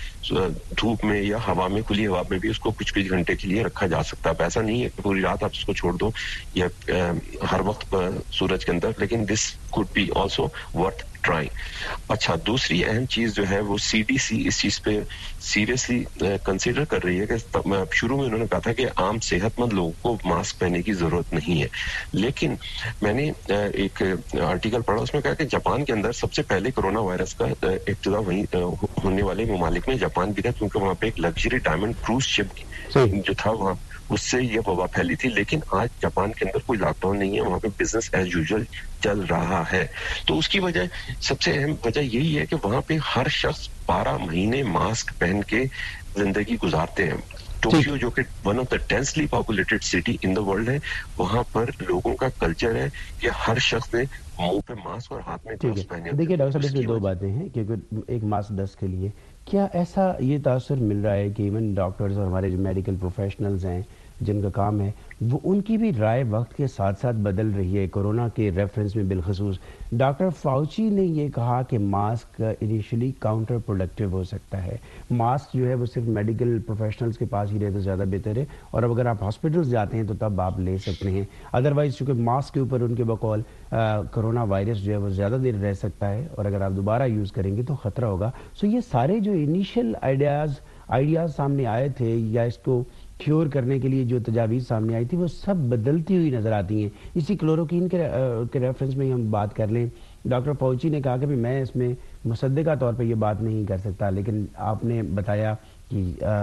धूप में या हवा में, खुली हवा में भी उसको कुछ कुछ घंटे के लिए रखा जा सकता है। ऐसा नहीं है कि पूरी रात आप उसको छोड़ दो या हर वक्त सूरज के अंदर, लेकिन this could be also worth trying. अच्छा, दूसरी अहम चीज जो है वो CDC इस चीज पे सीरियसली कंसीडर कर रही है कि शुरू में उन्होंने कहा था कि आम सेहतमंद लोगों को मास्क पहनने की जरूरत नहीं है, लेकिन मैंने एक आर्टिकल पढ़ा, उसमें कहा कि जापान के अंदर सबसे पहले कोरोना वायरस का इब्तिदा वहीं होने वाले ममालिक में जापान भी था, क्योंकि वहां पे एक लग्जरी डायमंड क्रूज शिप जो था वहां, उससे ये वबा फैली थी। लेकिन आज जापान के अंदर कोई लॉकडाउन नहीं है, वहां पे बिजनेस एज यूजुअल चल रहा है। तो उसकी वजह, सबसे अहम वजह यही है कि वहां पे हर शख्स 12 महीने मास्क पहन के जिंदगी गुजारते हैं। टोक्यो जो कि one of the densely populated city in the world है, वहां पर लोगों का कल्चर है कि हर शख्स ने मुंह पे मास्क और हाथ में ग्लव्स पहने। देखिए डॉक्टर साहब, इसमें दो बातें हैं, क्योंकि एक मास्क 10 के लिए क्या ऐसा ये तासुर मिल रहा है कि इवन डॉक्टर्स और हमारे जो मेडिकल प्रोफेशनल्स हैं जिनका काम है वो, उनकी भी राय वक्त के साथ साथ बदल रही है? कोरोना के रेफरेंस में बिलखसूस डॉक्टर फाउची ने ये कहा कि मास्क इनिशियली काउंटर प्रोडक्टिव हो सकता है, मास्क जो है वो सिर्फ मेडिकल प्रोफेशनल्स के पास ही रहे तो ज़्यादा बेहतर है, और अब अगर आप हॉस्पिटल्स जाते हैं तो तब आप ले सकते हैं, अदरवाइज चूँकि मास्क के ऊपर उनके बकौल कोरोना वायरस जो है वो ज़्यादा देर रह सकता है, और अगर आप दोबारा यूज़ करेंगे तो ख़तरा होगा। सो ये सारे जो इनिशियल आइडियाज़ सामने आए थे या इसको क्योर करने के लिए जो तजावीज़ सामने आई थी वो सब बदलती हुई नज़र आती हैं। इसी क्लोरोक्विन के रेफरेंस में हम बात कर लें, डॉक्टर फाउची ने कहा कि मैं इसमें मुसद्दिका तौर पे ये बात नहीं कर सकता, लेकिन आपने बताया कि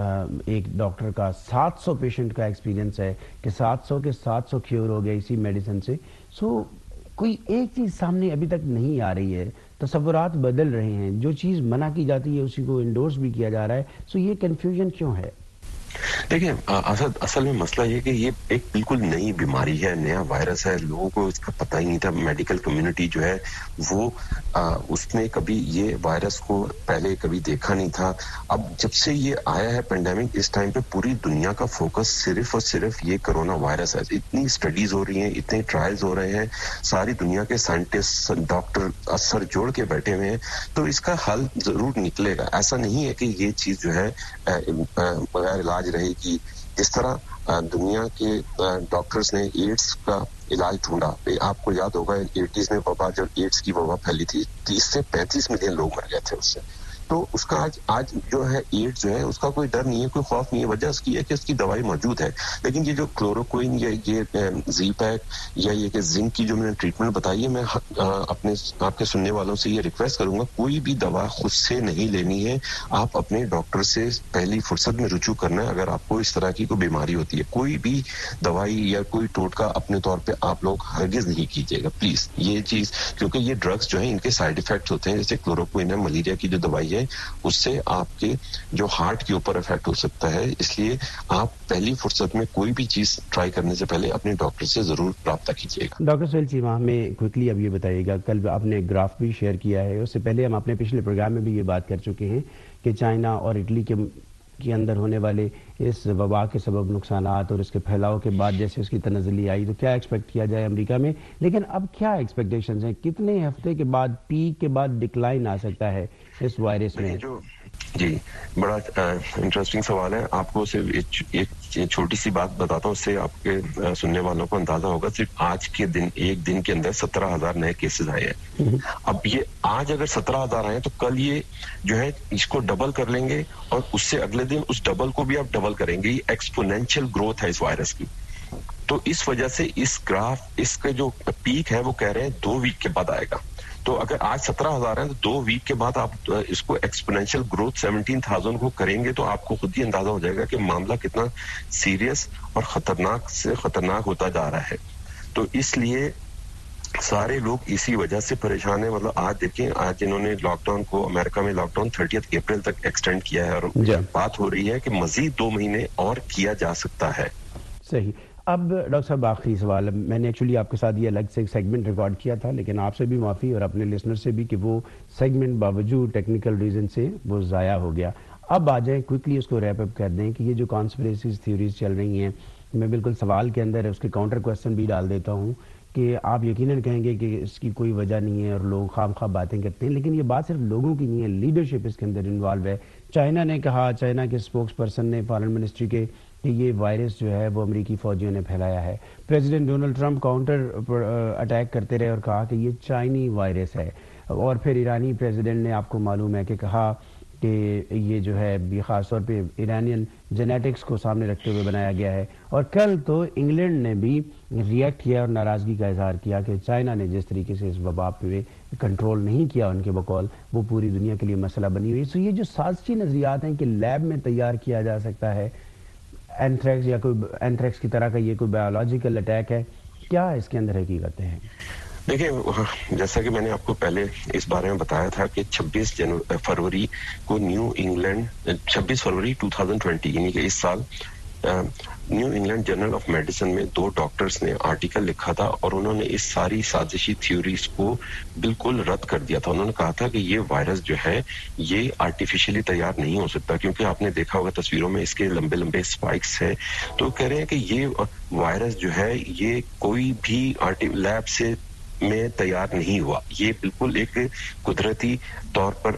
एक डॉक्टर का 700 पेशेंट का एक्सपीरियंस है कि 700 के 700 क्योर हो गए इसी मेडिसिन से। सो कोई एक चीज़ सामने अभी तक नहीं आ रही है, तसव्वुरात बदल रहे हैं, जो चीज़ मना की जाती है उसी को इंडोर्स भी किया जा रहा है। सो ये कन्फ्यूजन क्यों है? देखिए असल में मसला ये कि ये एक बिल्कुल नई बीमारी है, नया वायरस है, लोगों को इसका पता ही नहीं था। मेडिकल कम्युनिटी जो है वो उसने कभी ये वायरस को पहले कभी देखा नहीं था। अब जब से ये आया है पेंडेमिक, इस टाइम पे पूरी दुनिया का फोकस सिर्फ और सिर्फ ये कोरोना वायरस है। इतनी स्टडीज हो रही हैं, इतने ट्रायल्स हो रहे हैं, सारी दुनिया के साइंटिस्ट डॉक्टर असर जोड़ के बैठे हुए हैं, तो इसका हल जरूर निकलेगा। ऐसा नहीं है कि ये चीज जो है बगैर इलाज रहेगी। जिस तरह दुनिया के डॉक्टर्स ने एड्स का इलाज ढूंढा, आपको याद होगा 80s में वबा, जब एड्स की वबा फैली थी 30 से 35 मिलियन लोग मर गए थे उससे। तो उसका आज जो है एड्स जो है उसका कोई डर नहीं है, कोई खौफ नहीं है। वजह उसकी है कि उसकी दवाई मौजूद है। लेकिन ये जो क्लोरोक्विन या ये ज़ीपैक या ये कि जिंक की जो मैंने ट्रीटमेंट बताई है, मैं आपके सुनने वालों से ये रिक्वेस्ट करूंगा, कोई भी दवा खुद से नहीं लेनी है। आप अपने डॉक्टर से पहली फुर्सत में रुजू करना है अगर आपको इस तरह की कोई बीमारी होती है। कोई भी दवाई या कोई टोटका अपने तौर पे आप लोग हरगिज नहीं कीजिएगा प्लीज, ये चीज, क्योंकि ये ड्रग्स जो है इनके साइड इफेक्ट्स होते हैं। जैसे क्लोरोक्विन है, मलेरिया की जो दवाई ہے اس سے آپ کے جو ہارٹ کے اوپر افیکٹ ہو سکتا ہے. اس لیے آپ پہلی فرصت میں کوئی بھی چیز ٹرائی کرنے سے پہلے اپنے ڈاکٹر سے ضرور رابطہ کیجیے گا. ڈاکٹر سہیل چیمہ ہمیں کوئکلی اب یہ بتائیے گا, کل آپ نے گراف بھی شیئر کیا ہے, اس سے پہلے ہم اپنے پچھلے پروگرام میں بھی یہ بات کر چکے ہیں کہ چائنا اور اٹلی کے اندر ہونے والے اس وبا کے سبب نقصانات اور اس کے پھیلاؤ کے بعد جیسے اس کی تنزلی آئی تو کیا ایکسپیکٹ کیا جائے امریکہ میں, لیکن اب کیا ایکسپیکٹیشنز ہیں, کتنے ہفتے کے بعد پیک کے بعد ڈکلائن آ سکتا ہے اس وائرس میں؟ جی بڑا انٹرسٹنگ سوال ہے. آپ کو صرف ایک چھوٹی سی بات بتاتا ہوں, اس سے آپ کے سننے والوں کو اندازہ ہوگا. صرف آج کے دن ایک دن کے اندر 17,000 نئے کیسز آئے ہیں. اب یہ آج اگر 17,000 آئے تو کل یہ جو ہے اس کو ڈبل کر لیں گے اور اس سے اگلے دن اس ڈبل کو بھی آپ ڈبل کریں گے. یہ ایکسپونینشیل گروتھ ہے اس وائرس کی. تو اس وجہ سے اس گراف اس کا جو پیک ہے وہ کہہ رہے ہیں 2 ویک کے بعد آئے گا. تو اگر آج 17,000 ہیں تو 2 ویک کے بعد آپ اس کو ایکسپونینشیل گروتھ 17,000 کو کریں گے تو آپ کو خود ہی اندازہ ہو جائے گا کہ معاملہ کتنا سیریس اور خطرناک سے خطرناک ہوتا جا رہا ہے. تو اس لیے سارے لوگ اسی وجہ سے پریشان ہیں. مطلب آج دیکھیں, آج انہوں نے لاک ڈاؤن کو امریکہ میں لاک ڈاؤن 30 اپریل تک ایکسٹینڈ کیا ہے اور بات ہو رہی ہے کہ مزید 2 مہینے اور کیا جا سکتا ہے. صحیح. اب ڈاکٹر صاحب آخری سوال, میں نے ایکچولی آپ کے ساتھ یہ الگ سے ایک سیگمنٹ ریکارڈ کیا تھا لیکن آپ سے بھی معافی اور اپنے لسنر سے بھی کہ وہ سیگمنٹ باوجود ٹیکنیکل ریزن سے وہ ضائع ہو گیا. اب آ جائیں کوئکلی اس کو ریپ اپ کر دیں کہ یہ جو کانسپریسیز تھیوریز چل رہی ہیں, میں بالکل سوال کے اندر اس کے کاؤنٹر کویسچن بھی ڈال دیتا ہوں کہ آپ یقیناً کہیں گے کہ اس کی کوئی وجہ نہیں ہے اور لوگ خام خواہ باتیں کرتے ہیں, لیکن یہ بات صرف لوگوں کی نہیں ہے, لیڈرشپ اس کے اندر انوالو ہے. چائنا نے کہا, چائنا کے اسپوکس پرسن نے فارن منسٹری کے, کہ یہ وائرس جو ہے وہ امریکی فوجیوں نے پھیلایا ہے. President Donald Trump counter attack کرتے رہے اور کہا کہ یہ چائنی وائرس ہے. اور پھر ایرانی پریزیڈنٹ نے, آپ کو معلوم ہے کہ کہا کہ یہ جو ہے یہ خاص طور پہ ایرانین جینیٹکس کو سامنے رکھتے ہوئے بنایا گیا ہے. اور کل تو انگلینڈ نے بھی ریئیکٹ کیا اور ناراضگی کا اظہار کیا کہ چائنا نے جس طریقے سے اس وبا پہ کنٹرول نہیں کیا ان کے بقول, وہ پوری دنیا کے لیے مسئلہ بنی ہوئی. تو یہ جو سازشی نظریات ہیں کہ لیب میں تیار کیا جا سکتا ہے اینتھریکس یا کوئی اینتھریکس کی طرح کا یہ کوئی بایولوجیکل اٹیک ہے, کیا اس کے اندر حقیقتیں ہیں؟ دیکھیں, جیسا کہ میں نے آپ کو پہلے اس بارے میں بتایا تھا کہ 26 فروری کو نیو انگلینڈ 26 فروری 2020 یعنی کہ اس سال New England Journal of Medicine میں 2 ڈاکٹرز نے آرٹیکل لکھا تھا اور انہوں نے اس ساری سازشی تھیوریز کو بالکل رد کر دیا تھا. انہوں نے کہا تھا کہ یہ وائرس جو ہے یہ آرٹیفیشلی تیار نہیں ہو سکتا, کیونکہ آپ نے دیکھا ہوگا تصویروں میں اس کے لمبے لمبے اسپائکس ہیں. تو کہہ رہے ہیں کہ یہ وائرس جو ہے یہ کوئی بھی لیب سے میں تیار نہیں ہوا, یہ بالکل ایک قدرتی طور پر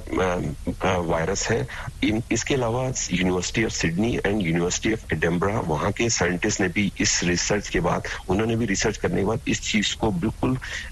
وائرس ہے. اس کے علاوہ University of Sydney and University of Edinburgh, وہاں کے سائنٹسٹ نے بھی اس ریسرچ کے بعد, انہوں نے بھی ریسرچ کرنے کے بعد اس چیز کو بالکل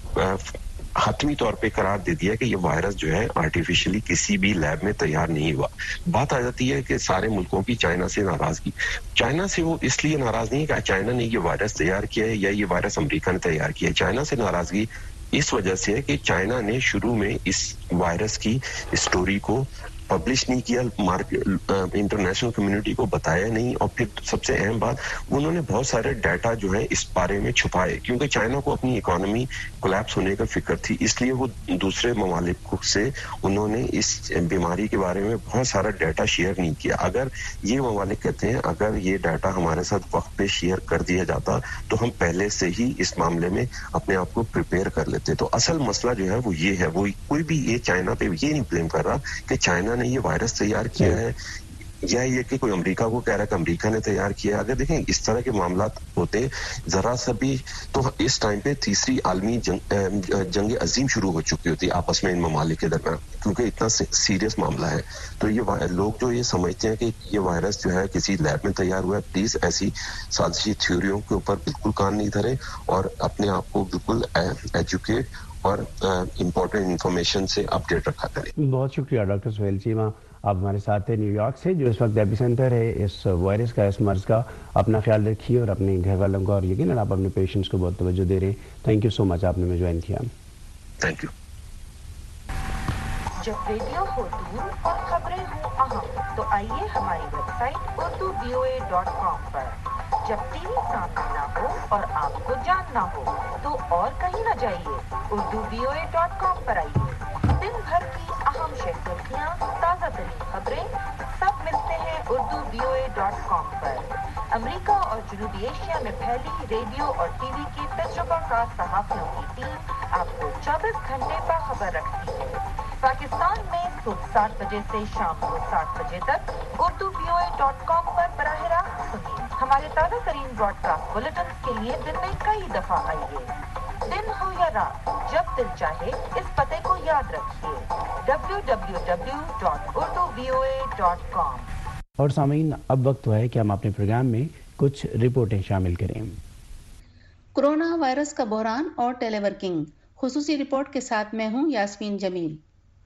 حتمی طور پہ قرار دے دیا کہ یہ وائرس جو ہے آرٹیفیشلی کسی بھی لیب میں تیار نہیں ہوا. بات آ جاتی ہے کہ سارے ملکوں کی چائنا سے ناراضگی. چائنا سے وہ اس لیے ناراض نہیں کہ چائنا نے یہ وائرس تیار کیا ہے یا یہ وائرس امریکہ نے تیار کیا ہے. چائنا سے ناراضگی اس وجہ سے ہے کہ چائنا نے شروع میں اس وائرس کی اسٹوری کو پبلش نہیں کیا, انٹرنیشنل کمیونٹی کو بتایا نہیں, اور پھر سب سے اہم بات انہوں نے بہت سارے ڈیٹا جو ہے اس بارے میں چھپائے, کیونکہ چائنا کو اپنی اکانومی کولیپس ہونے کا فکر تھی, اس لیے وہ دوسرے ممالک سے انہوں نے اس بیماری کے بارے میں بہت سارا ڈیٹا شیئر نہیں کیا. اگر یہ ممالک کہتے ہیں اگر یہ ڈیٹا ہمارے ساتھ وقت پہ شیئر کر دیا جاتا تو ہم پہلے سے ہی اس معاملے میں اپنے آپ کو پریپیئر کر لیتے. تو اصل مسئلہ جو ہے وہ یہ ہے, وہ کوئی بھی یہ چائنا پہ یہ نہیں بلیم کر رہا کہ چائنا نے یہ وائرس تیار کیا ہے یا یہ کہ کوئی امریکہ کو کہہ رہا ہے کہ امریکہ نے تیار کیا. اگر دیکھیں اس طرح کے معاملات ہوتے ذرا سا بھی تو اس ٹائم پہ تیسری عالمی جنگ عظیم شروع ہو چکی ہوتی آپس میں ان ممالک کے درمیان, کیونکہ اتنا سیریس معاملہ ہے. تو یہ لوگ جو یہ سمجھتے ہیں کہ یہ وائرس جو ہے کسی لیب میں تیار ہوا ہے, پلیز ایسی سازشی تھیوریوں کے اوپر بالکل کان نہیں دھرے اور اپنے آپ کو بالکل ایجوکیٹ اور امپورٹنٹ انفارمیشن سے اپڈیٹ رکھا کریں. بہت شکریہ ڈاکٹر سہیل چیمہ, آپ ہمارے ساتھ ہیں نیو یارک سے, جو اس وقت ایپی سینٹر ہے اس وائرس کا, اس مرض کا. اپنا خیال رکھیے اور اپنے گھر والوں کا, اور یقیناً آپ اپنے پیشنٹس کو بہت توجہ دے رہے ہیں. تھینک یو سو مچ, آپ نے ہمیں جوائن کیا. Thank you. جب ریڈیو ہو دور اور خبریں ہوں اہم تو آئیے ہماری ویب سائٹ urduvoa.com پر. جب ٹی وی سامنے نہ ہو اور آپ کو جاننا ہو تو اور کہیں نہ جائیے, urduvoa.com پر آئیے. दिन भर की अहम शख्सियतियाँ, ताज़ा तरीन खबरें सब मिलते हैं urduvoa.com पर। अमेरिका और जनूबी एशिया में फैली रेडियो और टीवी के तजुर्बाकार सहाफ़ियों की टीम आपको 24 घंटे बाखबर रखती है। पाकिस्तान में सुबह 7 बजे से शाम को 7 बजे तक urduvoa.com पर बराह रास्त सुनिए। हमारे ताज़ा तरीन ब्रॉडकास्ट बुलेटिन के लिए दिन में कई दफ़ा आइए। दिन हो या रात, जब दिल चाहे इस पते को याद रखिए, www.urduvoa.com। और सामीन, अब वक्त हुआ है कि हम अपने प्रोग्राम में कुछ रिपोर्टें शामिल करें। कोरोना वायरस का बहरान और टेलीवर्किंग, खुसूसी रिपोर्ट के साथ मैं हूं यास्मीन जमील।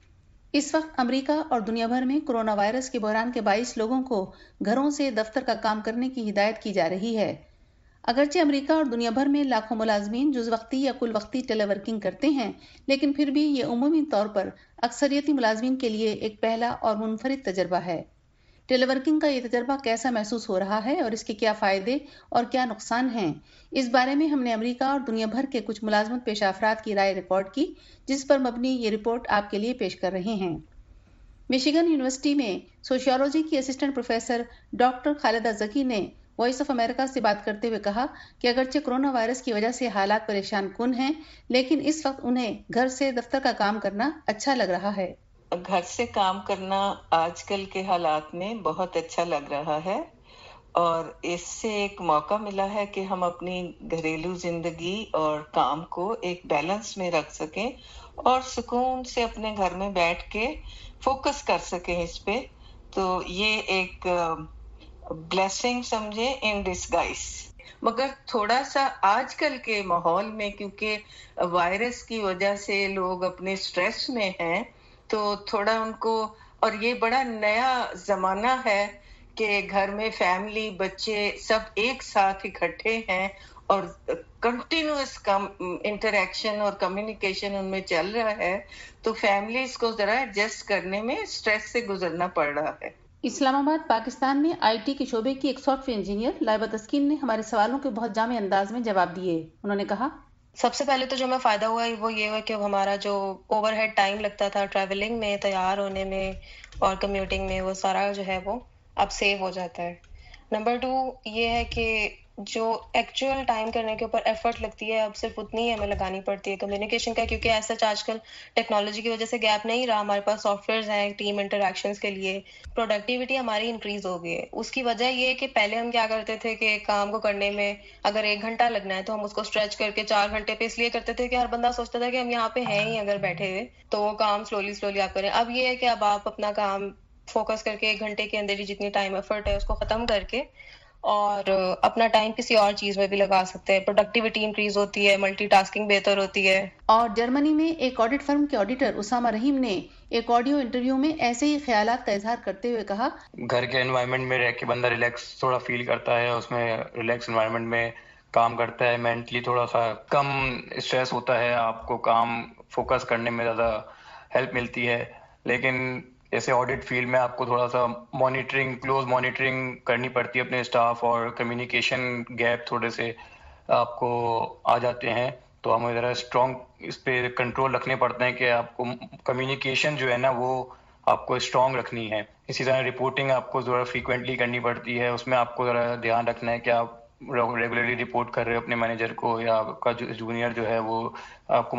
इस वक्त अमेरिका और दुनिया भर में कोरोना वायरस के बहरान के 22 लोगों को घरों से दफ्तर का काम करने की हिदायत की जा रही है। अगरचे अमेरिका और दुनिया भर में लाखों मुलाजमीन जुज़ वक्ती या कुल वक्ती टेलीवर्किंग करते हैं, लेकिन फिर भी ये उमूमी तौर पर अक्सरियती मुलाजमीन के लिए एक पहला और मुनफरिद तजर्बा है। टेलीवर्किंग का ये तजर्बा कैसा महसूस हो रहा है और इसके क्या फ़ायदे और क्या नुकसान हैं, इस बारे में हमने अमेरिका और दुनिया भर के कुछ मुलाजमत पेशा अफराद की राय रिकॉर्ड की, जिस पर मबनी ये रिपोर्ट आपके लिए पेश कर रहे हैं। मिशिगन यूनिवर्सिटी में सोशियोलॉजी की assistant professor doctor Khalida Zaki ने वॉइस ऑफ अमेरिका से बात करते हुए कहा कि अगरचे कोरोना वायरस की वजह से हालात परेशान कुन हैं, लेकिन इस वक्त उन्हें घर से दफ्तर का काम करना अच्छा लग रहा है। घर से काम करना आजकल के हालात में बहुत अच्छा लग रहा है और इससे एक मौका मिला है कि हम अपनी घरेलू जिंदगी और काम को एक बैलेंस में रख सकें और सुकून से अपने घर में बैठ के फोकस कर सकें इस पे। तो ये एक ब्लेसिंग समझे इन डिस्गाइज। मगर थोड़ा सा आजकल के माहौल में, क्योंकि वायरस की वजह से लोग अपने स्ट्रेस में हैं, तो थोड़ा उनको, और ये बड़ा नया जमाना है कि घर में फैमिली, बच्चे सब एक साथ इकट्ठे हैं और कंटिन्यूअस इंटरेक्शन और कम्युनिकेशन उनमें चल रहा है, तो फैमिलीज को जरा एडजस्ट करने में स्ट्रेस से गुजरना पड़ रहा है। इस्लामाबाद पाकिस्तान में आईटी के शोबे की एक सॉफ्टवेयर इंजीनियर लाइबा तस्कीन ने हमारे सवालों के बहुत जामे अंदाज में जवाब दिए। उन्होंने कहा, सबसे पहले तो जो हमें फ़ायदा हुआ वो ये हुआ कि हमारा जो ओवरहेड टाइम लगता था ट्रैवलिंग में, तैयार होने में और कम्यूटिंग में, वो सारा जो है वो अब सेव हो जाता है। नंबर 2 ये है कि जो एक्चुअल टाइम करने के ऊपर एफर्ट लगती है अब सिर्फ उतनी ही हमें लगानी पड़ती है कम्युनिकेशन का, क्योंकि ऐसा आजकल टेक्नोलॉजी की वजह से गैप नहीं रहा, हमारे पास सॉफ्टवेयर्स हैं टीम इंटरैक्शंस के लिए, प्रोडक्टिविटी हमारी इंक्रीज हो गई है। उसकी वजह ये है कि पहले हम क्या करते थे कि काम को करने में अगर 1 घंटा लगना है तो हम उसको स्ट्रेच करके 4 घंटे पे इसलिए करते थे कि हर बंदा सोचता था कि हम यहाँ पे हैं ही अगर बैठे हुए, तो वो काम स्लोली आप करें। अब ये है कि अब आप अपना काम फोकस करके 1 घंटे के अंदर ही जितनी टाइम एफर्ट है उसको खत्म करके और अपना टाइम किसी और चीज में भी लगा सकते हैं। प्रोडक्टिविटी इंक्रीज होती है, मल्टीटास्किंग बेहतर होती है। और जर्मनी में एक ऑडिट फर्म के ऑडिटर उसामा रहीम ने एक ऑडियो इंटरव्यू में ऐसे ही ख्यालात का इजहार करते हुए कहा, घर के एनवायरनमेंट में रह के बंदा रिलैक्स थोड़ा फील करता है, उसमें रिलैक्स एनवायरनमेंट में काम करता है, मेंटली थोड़ा सा कम स्ट्रेस होता है, आपको काम फोकस करने में ज़्यादा हेल्प मिलती है। लेकिन जैसे ऑडिट फील्ड में आपको थोड़ा सा क्लोज मॉनिटरिंग करनी पड़ती है अपने स्टाफ, और कम्युनिकेशन गैप थोड़े से आपको आ जाते हैं, तो हमें ज़रा स्ट्रॉन्ग इस पे कंट्रोल रखने पड़ते हैं कि आपको कम्युनिकेशन जो है ना वो आपको स्ट्रॉन्ग रखनी है। इसी तरह रिपोर्टिंग आपको ज़रा फ्रीक्वेंटली करनी पड़ती है, उसमें आपको ज़रा ध्यान रखना है कि आप रेगुलरली रिपोर्ट कर रहे हो अपने मैनेजर को, या आपका जूनियर जो है वो आपको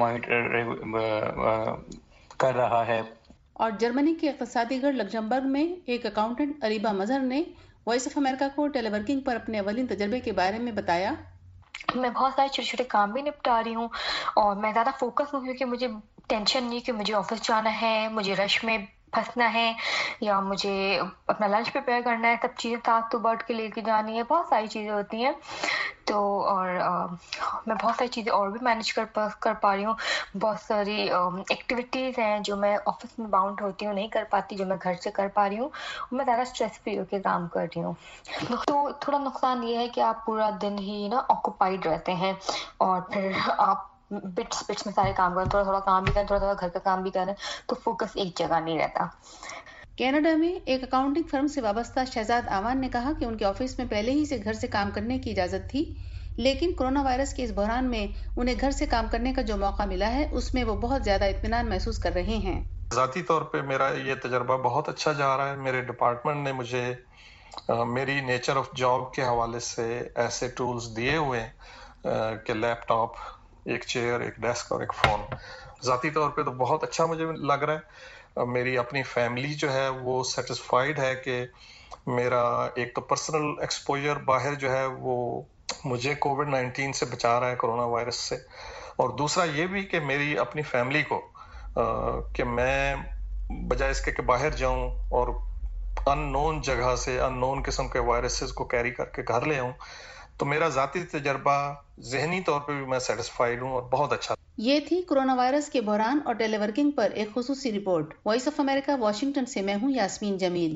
मॉनिटर कर रहा है। और जर्मनी के इक़्तिसादी गढ़ लग्जमबर्ग में एक अकाउंटेंट अरीबा मजहर ने वॉइस ऑफ अमेरिका को टेलीवर्किंग पर अपने अवलीन तजर्बे के बारे में बताया। मैं बहुत सारे छोटे छोटे काम भी निपटा रही हूँ और मैं ज़्यादा फोकस हूँ क्योंकि मुझे टेंशन नहीं कि मुझे ऑफिस जाना है, मुझे रश में फंसना है या मुझे अपना लंच प्रिपेयर करना है, सब चीज़ें साथ तो बैठ के लेके जानी है, बहुत सारी चीज़ें होती हैं। तो और मैं बहुत सारी चीज़ें और भी मैनेज कर पा रही हूँ। बहुत सारी एक्टिविटीज़ हैं जो मैं ऑफिस में बाउंड होती हूँ नहीं कर पाती, जो मैं घर से कर पा रही हूँ। मैं ज़्यादा स्ट्रेस फ्री होकर काम कर रही हूँ। तो थोड़ा नुकसान ये है कि आप पूरा दिन ही ना ऑक्यूपाइड रहते हैं और फिर आप बिट्स में सारे काम करें, थोड़ा काम भी करें, थोड़ा घर का काम भी करें, तो फोकस एक जगह नहीं रहता। कनाडा में एक अकाउंटिंग फर्म से वाबस्ता शहजाद आवान ने कहा कि उनके ऑफिस में पहले ही से घर से काम करने की इजाजत थी, لیکن کورونا وائرس کے اس بحران میں انہیں گھر سے کام کرنے کا جو موقع ملا ہے اس میں وہ بہت زیادہ اطمینان محسوس کر رہے ہیں۔ ذاتی طور پہ میرا یہ تجربہ بہت اچھا جا رہا ہے۔ میرے ڈپارٹمنٹ نے مجھے میری نیچر آف جاب کے حوالے سے ایسے ٹولز دیے ہوئے ہیں کہ لیپ ٹاپ، ایک چیئر، ایک ڈیسک اور ایک فون۔ ذاتی طور پہ تو بہت اچھا مجھے لگ رہا ہے۔ میری اپنی فیملی جو ہے وہ سیٹسفائیڈ ہے کہ میرا ایک تو پرسنل ایکسپوجر باہر جو ہے وہ مجھے کووڈ-19 سے بچا رہا ہے، کرونا وائرس سے، اور دوسرا یہ بھی کہ میری اپنی فیملی کو کہ میں بجائے اس کے کہ باہر جاؤں اور ان نون جگہ سے ان نون قسم کے وائرسز کو کیری کر کے گھر لے آؤں، تو میرا ذاتی تجربہ ذہنی طور پہ بھی میں سیٹسفائیڈ ہوں اور بہت اچھا۔ یہ تھی کورونا وائرس کے بحران اور ٹیلی ورکنگ پر ایک خصوصی report. Voice of America Washington سے میں ہوں یاسمین جمیل۔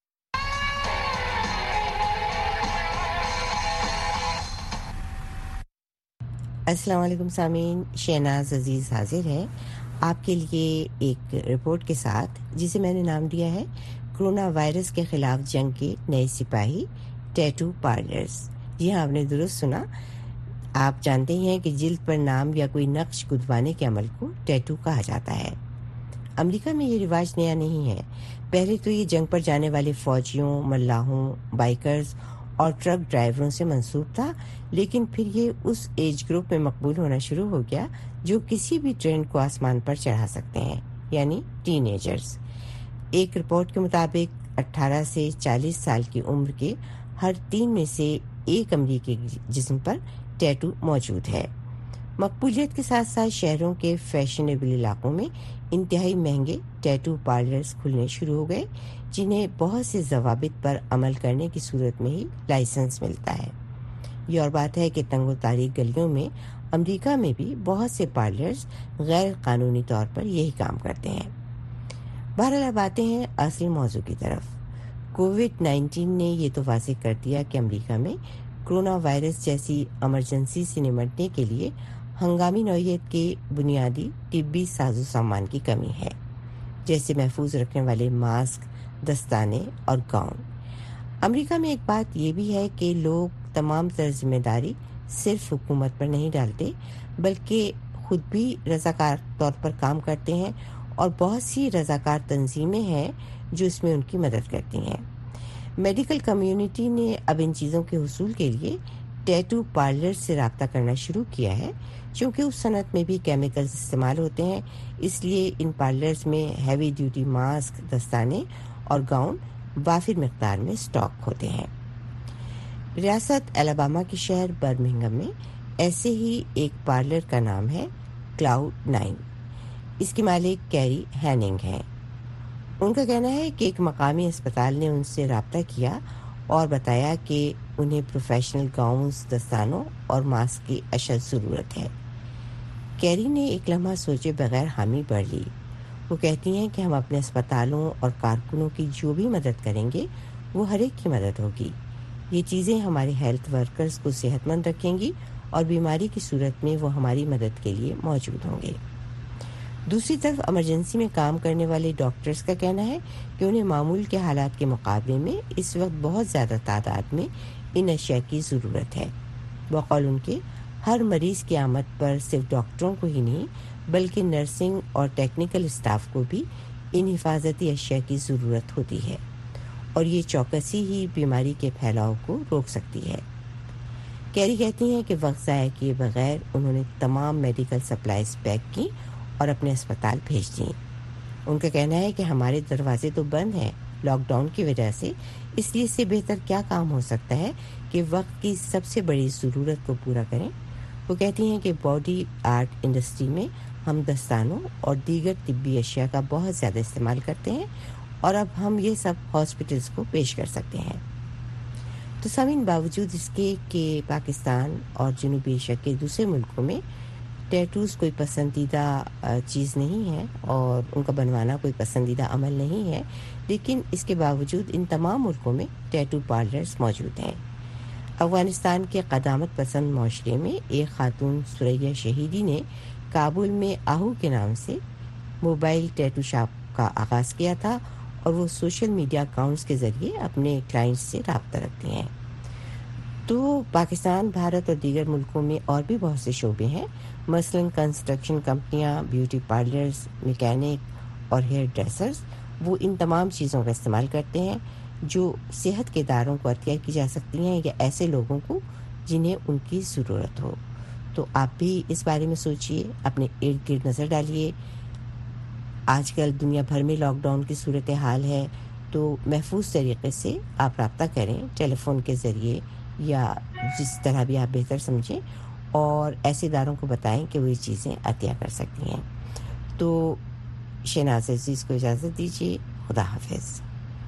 السلام علیکم سامعین، شہناز عزیز حاضر ہے آپ کے لیے ایک رپورٹ کے ساتھ جسے میں نے نام دیا ہے کرونا وائرس کے خلاف جنگ کے نئے سپاہی، ٹیٹو پارلرز۔ جی ہاں، آپ نے درست سنا۔ آپ جانتے ہی ہیں کہ جلد پر نام یا کوئی نقش گدوانے کے عمل کو ٹیٹو کہا جاتا ہے۔ امریکہ میں یہ رواج نیا نہیں ہے۔ پہلے تو یہ جنگ پر جانے والے فوجیوں، ملاحوں، بائکرز اور ٹرک ڈرائیوروں سے منسوب تھا، لیکن پھر یہ اس ایج گروپ میں مقبول ہونا شروع ہو گیا جو کسی بھی ٹرینڈ کو آسمان پر چڑھا سکتے ہیں، یعنی ٹین ایجرز۔ ایک رپورٹ کے مطابق 18 سے 40 سال کی عمر کے ہر 3 میں سے ایک امریکی کے جسم پر ٹیٹو موجود ہے۔ مقبولیت کے ساتھ ساتھ شہروں کے فیشنیبل علاقوں میں انتہائی مہنگے ٹیٹو پارلرز کھلنے شروع ہو گئے، جنہیں بہت سے ضوابط پر عمل کرنے کی صورت میں ہی لائسنس ملتا ہے۔ یہ اور بات ہے کہ تنگ و تاریک گلیوں میں امریکہ میں بھی بہت سے پارلرز غیر قانونی طور پر یہی کام کرتے ہیں۔ بہرحال اب آتے ہیں اصل موضوع کی طرف۔ کووڈ-19 نے یہ تو واضح کر دیا کہ امریکہ میں کرونا وائرس جیسی ایمرجنسی سے نمٹنے کے لیے ہنگامی نوعیت کے بنیادی طبی ساز و سامان کی کمی ہے، جیسے محفوظ رکھنے والے ماسک، دستانے اور گاؤن۔ امریکہ میں ایک بات یہ بھی ہے کہ لوگ تمام تر ذمہ داری صرف حکومت پر نہیں ڈالتے، بلکہ خود بھی رضاکار طور پر کام کرتے ہیں، اور بہت سی رضاکار تنظیمیں ہیں جو اس میں ان کی مدد کرتی ہیں۔ میڈیکل کمیونٹی نے اب ان چیزوں کے حصول کے لیے ٹیٹو پارلر سے رابطہ کرنا شروع کیا ہے، چونکہ اس صنعت میں بھی کیمیکلز استعمال ہوتے ہیں، اس لیے ان پارلرز میں ہیوی ڈیوٹی ماسک، دستانے اور گاؤن وافر مقدار میں اسٹاک ہوتے ہیں۔ ریاست الاباما کے شہر برمنگھم میں ایسے ہی ایک پارلر کا نام ہے کلاؤڈ 9۔ اس کے مالک کیری ہیننگ ہیں۔ ان کا کہنا ہے کہ ایک مقامی اسپتال نے ان سے رابطہ کیا اور بتایا کہ انہیں پروفیشنل گاؤنز، دستانوں اور ماسک کی اشد ضرورت ہے۔ کیری نے ایک لمحہ سوچے بغیر حامی بھر لی۔ وہ کہتی ہیں کہ ہم اپنے اسپتالوں اور کارکنوں کی جو بھی مدد کریں گے وہ ہر ایک کی مدد ہوگی۔ یہ چیزیں ہمارے ہیلتھ ورکرز کو صحت مند رکھیں گی اور بیماری کی صورت میں وہ ہماری مدد کے لیے موجود ہوں گے۔ دوسری طرف ایمرجنسی میں کام کرنے والے ڈاکٹرز کا کہنا ہے کہ انہیں معمول کے حالات کے مقابلے میں اس وقت بہت زیادہ تعداد میں ان اشیاء کی ضرورت ہے۔ بقول ان کے ہر مریض کی آمد پر صرف ڈاکٹروں کو ہی نہیں بلکہ نرسنگ اور ٹیکنیکل اسٹاف کو بھی ان حفاظتی اشیاء کی ضرورت ہوتی ہے، اور یہ چوکسی ہی بیماری کے پھیلاؤ کو روک سکتی ہے۔ کیری کہتی ہیں کہ وقت ضائع کیے بغیر انہوں نے تمام میڈیکل سپلائز پیک کی اور اپنے اسپتال بھیج دیں۔ ان کا کہنا ہے کہ ہمارے دروازے تو بند ہیں لاک ڈاؤن کی وجہ سے، اس لیے اس سے بہتر کیا کام ہو سکتا ہے کہ وقت کی سب سے بڑی ضرورت کو پورا کریں۔ وہ کہتی ہیں کہ باڈی آرٹ انڈسٹری میں ہم دستانوں اور دیگر طبی اشیاء کا بہت زیادہ استعمال کرتے ہیں، اور اب ہم یہ سب ہاسپٹلز کو پیش کر سکتے ہیں۔ تو سامعین، باوجود اس کے کہ پاکستان اور جنوبی ایشیا کے دوسرے ملکوں میں ٹیٹوز کوئی پسندیدہ چیز نہیں ہے اور ان کا بنوانا کوئی پسندیدہ عمل نہیں ہے، لیکن اس کے باوجود ان تمام ملکوں میں ٹیٹو پارلرز موجود ہیں۔ افغانستان کے قدامت پسند معاشرے میں ایک خاتون سریہ شہیدی نے کابل میں آہو کے نام سے موبائل ٹیٹو شاپ کا آغاز کیا تھا، اور وہ سوشل میڈیا اکاؤنٹس کے ذریعے اپنے کلائنٹس سے رابطہ رکھتے ہیں۔ تو پاکستان، بھارت اور دیگر ملکوں میں اور بھی بہت سے شعبے ہیں، مثلاً کنسٹرکشن کمپنیاں، بیوٹی پارلرز، میکینک اور ہیئر ڈریسرز، وہ ان تمام چیزوں کا استعمال کرتے ہیں جو صحت کے اداروں کو عطیہ کی جا سکتی ہیں یا ایسے لوگوں کو جنہیں ان کی ضرورت ہو. تو آپ بھی اس بارے میں سوچئے، اپنے ارد گرد نظر ڈالیے. آج کل دنیا بھر میں لاک ڈاؤن کی صورتحال ہے، تو محفوظ طریقے سے آپ رابطہ کریں ٹیلی فون کے ذریعے یا جس طرح بھی آپ بہتر سمجھیں، اور ایسے اداروں کو بتائیں کہ وہ یہ چیزیں عطیہ کر سکتی ہیں. تو شہناز عزیز کو اجازت دیجیے. خدا حافظ.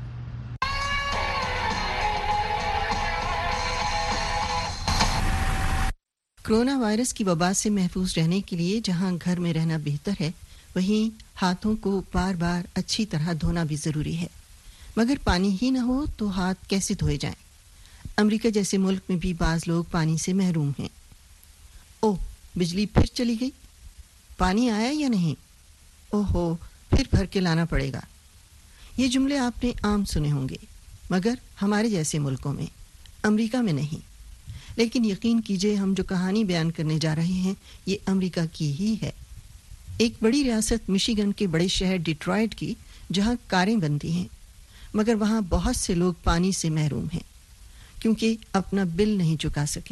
کرونا وائرس کی وبا سے محفوظ رہنے کے لیے جہاں گھر میں رہنا بہتر ہے، وہیں ہاتھوں کو بار بار اچھی طرح دھونا بھی ضروری ہے. مگر پانی ہی نہ ہو تو ہاتھ کیسے دھوئے جائیں؟ امریکہ جیسے ملک میں بھی بعض لوگ پانی سے محروم ہیں. اوہ، بجلی پھر چلی گئی، پانی آیا یا نہیں؟ اوہو، پھر بھر کے لانا پڑے گا. یہ جملے آپ نے عام سنے ہوں گے، مگر ہمارے جیسے ملکوں میں، امریکہ میں نہیں. لیکن یقین کیجئے، ہم جو کہانی بیان کرنے جا رہے ہیں یہ امریکہ کی ہی ہے. ایک بڑی ریاست مشیگن کے بڑے شہر ڈیٹرائٹ کی، جہاں کاریں بنتی ہیں، مگر وہاں بہت سے لوگ پانی سے محروم ہیں کیونکہ اپنا بل نہیں چکا سکے.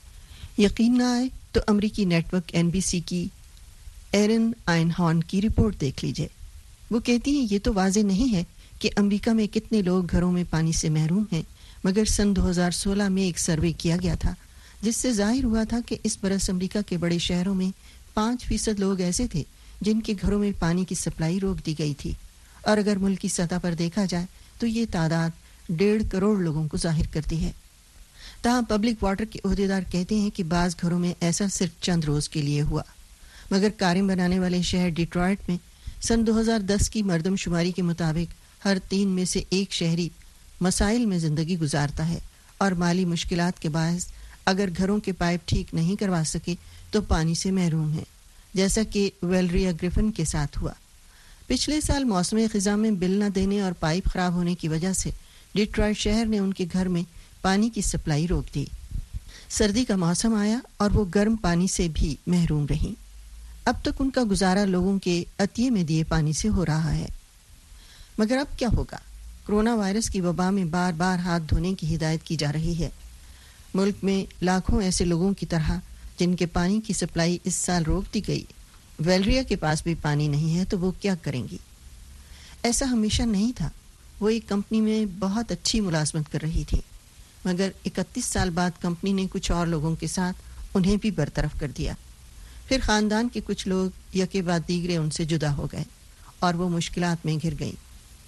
یقین نہ آئے تو امریکی نیٹ ورک NBC کی ایرن آئن ہارن کی رپورٹ دیکھ لیجئے. وہ کہتی ہیں یہ تو واضح نہیں ہے کہ امریکہ میں کتنے لوگ گھروں میں پانی سے محروم ہیں، مگر سن 2016 میں ایک سروے کیا گیا تھا جس سے ظاہر ہوا تھا کہ اس برس امریکہ کے بڑے شہروں میں 5% لوگ ایسے تھے جن کے گھروں میں پانی کی سپلائی روک دی گئی تھی. اور اگر ملک کی سطح پر دیکھا جائے تو یہ تعداد 1.5 کروڑ لوگوں کو ظاہر کرتی ہے. تاہم پبلک واٹر کے عہدیدار کہتے ہیں کہ بعض گھروں میں ایسا صرف چند روز کے لیے ہوا. مگر کاریں بنانے والے شہر ڈیٹرائٹ میں سن 2010 کی مردم شماری کے مطابق ہر 3 میں سے 1 شہری مسائل میں زندگی گزارتا ہے، اور مالی مشکلات کے باعث اگر گھروں کے پائپ ٹھیک نہیں کروا سکے تو پانی سے محروم ہیں، جیسا کہ ویلریا گریفن کے ساتھ ہوا. پچھلے سال موسم خزاں میں بل نہ دینے اور پائپ خراب ہونے کی وجہ سے ڈیٹرائٹ شہر نے ان کے گھر میں پانی کی سپلائی روک دی. سردی کا موسم آیا اور وہ گرم پانی سے بھی محروم رہیں. اب تک ان کا گزارا لوگوں کے عطیے میں دیے پانی سے ہو رہا ہے. مگر اب کیا ہوگا؟ کرونا وائرس کی وبا میں بار بار ہاتھ دھونے کی ہدایت کی جا رہی ہے. ملک میں لاکھوں ایسے لوگوں کی طرح جن کے پانی کی سپلائی اس سال روک دی گئی، ویلریا کے پاس بھی پانی نہیں ہے، تو وہ کیا کریں گی؟ ایسا ہمیشہ نہیں تھا. وہ ایک کمپنی میں بہت اچھی ملازمت کر رہی تھی، مگر 31 سال بعد کمپنی نے کچھ اور لوگوں کے ساتھ انہیں بھی برطرف کر دیا. پھر خاندان کے کچھ لوگ یکے بعد دیگرے ان سے جدا ہو گئے اور وہ مشکلات میں گھر گئیں.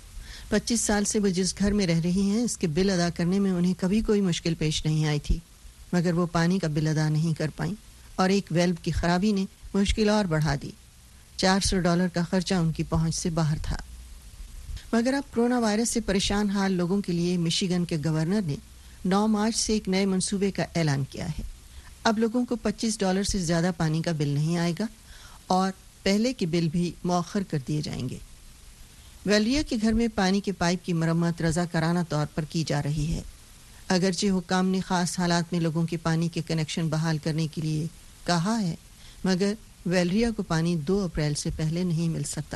25 سال سے وہ جس گھر میں رہ رہی ہیں اس کے بل ادا کرنے میں انہیں کبھی کوئی مشکل پیش نہیں آئی تھی، مگر وہ پانی کا بل ادا نہیں کر پائیں اور ایک ویلو کی خرابی نے مشکل اور بڑھا دی. $400 کا خرچہ ان کی پہنچ سے باہر تھا. مگر اب کرونا وائرس سے پریشان حال لوگوں کے لیے مشیگن کے گورنر نے 9 مارچ سے ایک نئے منصوبے کا اعلان کیا ہے. اب لوگوں کو $25 سے زیادہ پانی کا بل نہیں آئے گا اور پہلے کے بل بھی مؤخر کر دیے جائیں گے. ویلریا کے گھر میں پانی کے پائپ کی مرمت رضاکارانہ طور پر کی جا رہی ہے. اگرچہ حکام نے خاص حالات میں لوگوں کے پانی کے کنیکشن بحال کرنے کے لیے کہا ہے، مگر ویلریا کو پانی 2 اپریل سے پہلے نہیں مل سکتا.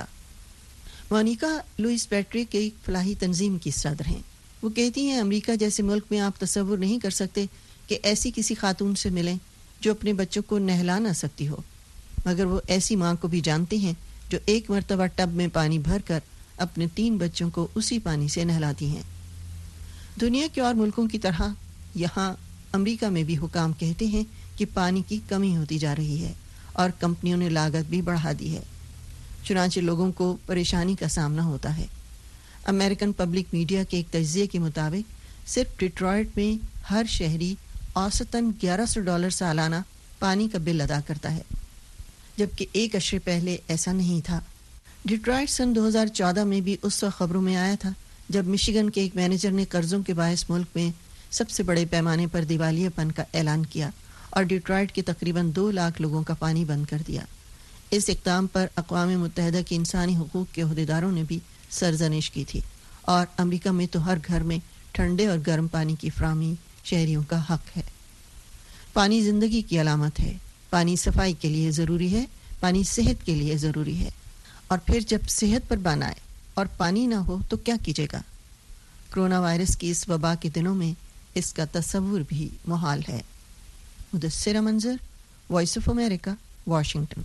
مونیکا لوئس پیٹرک ایک فلاحی تنظیم کی صدر ہیں. وہ کہتی ہیں امریکہ جیسے ملک میں آپ تصور نہیں کر سکتے کہ ایسی کسی خاتون سے ملیں جو اپنے بچوں کو نہلا نہ سکتی ہو، مگر وہ ایسی ماں کو بھی جانتے ہیں جو ایک مرتبہ ٹب میں پانی بھر کر اپنے 3 بچوں کو اسی پانی سے نہلاتی ہیں. دنیا کے اور ملکوں کی طرح یہاں امریکہ میں بھی حکام کہتے ہیں کہ پانی کی کمی ہوتی جا رہی ہے اور کمپنیوں نے لاگت بھی بڑھا دی ہے، چنانچہ لوگوں کو پریشانی کا سامنا ہوتا ہے. امریکن پبلک میڈیا کے ایک تجزیے کے مطابق صرف ڈیٹرائٹ میں ہر شہری اوسطاً $1100 سالانہ پانی کا بل ادا کرتا ہے، جبکہ 1 عشرے پہلے ایسا نہیں تھا. ڈیٹرائٹ سن 2014 میں بھی اس وقت خبروں میں آیا تھا جب مشیگن کے ایک مینیجر نے قرضوں کے باعث ملک میں سب سے بڑے پیمانے پر دیوالیہ پن کا اعلان کیا اور ڈیٹرائٹ کے تقریباً 2 لاکھ لوگوں کا پانی بند کر دیا. اس اقدام پر اقوام متحدہ کے انسانی حقوق کے عہدیداروں نے بھی سرزنش کی تھی اور امریکہ میں تو ہر گھر میں ٹھنڈے اور گرم پانی کی فراہمی शहरियों का हक है। पानी जिंदगी की अलामत है। पानी सफाई के लिए ज़रूरी है, पानी सेहत के लिए ज़रूरी है। और फिर जब सेहत पर बान आए और पानी ना हो तो क्या कीजिएगा? कोरोना वायरस की इस वबा के दिनों में इसका तस्वुर भी मुहाल है। मुदस्सिरा मंजर, वॉइस ऑफ अमेरिका, वाशिंगटन।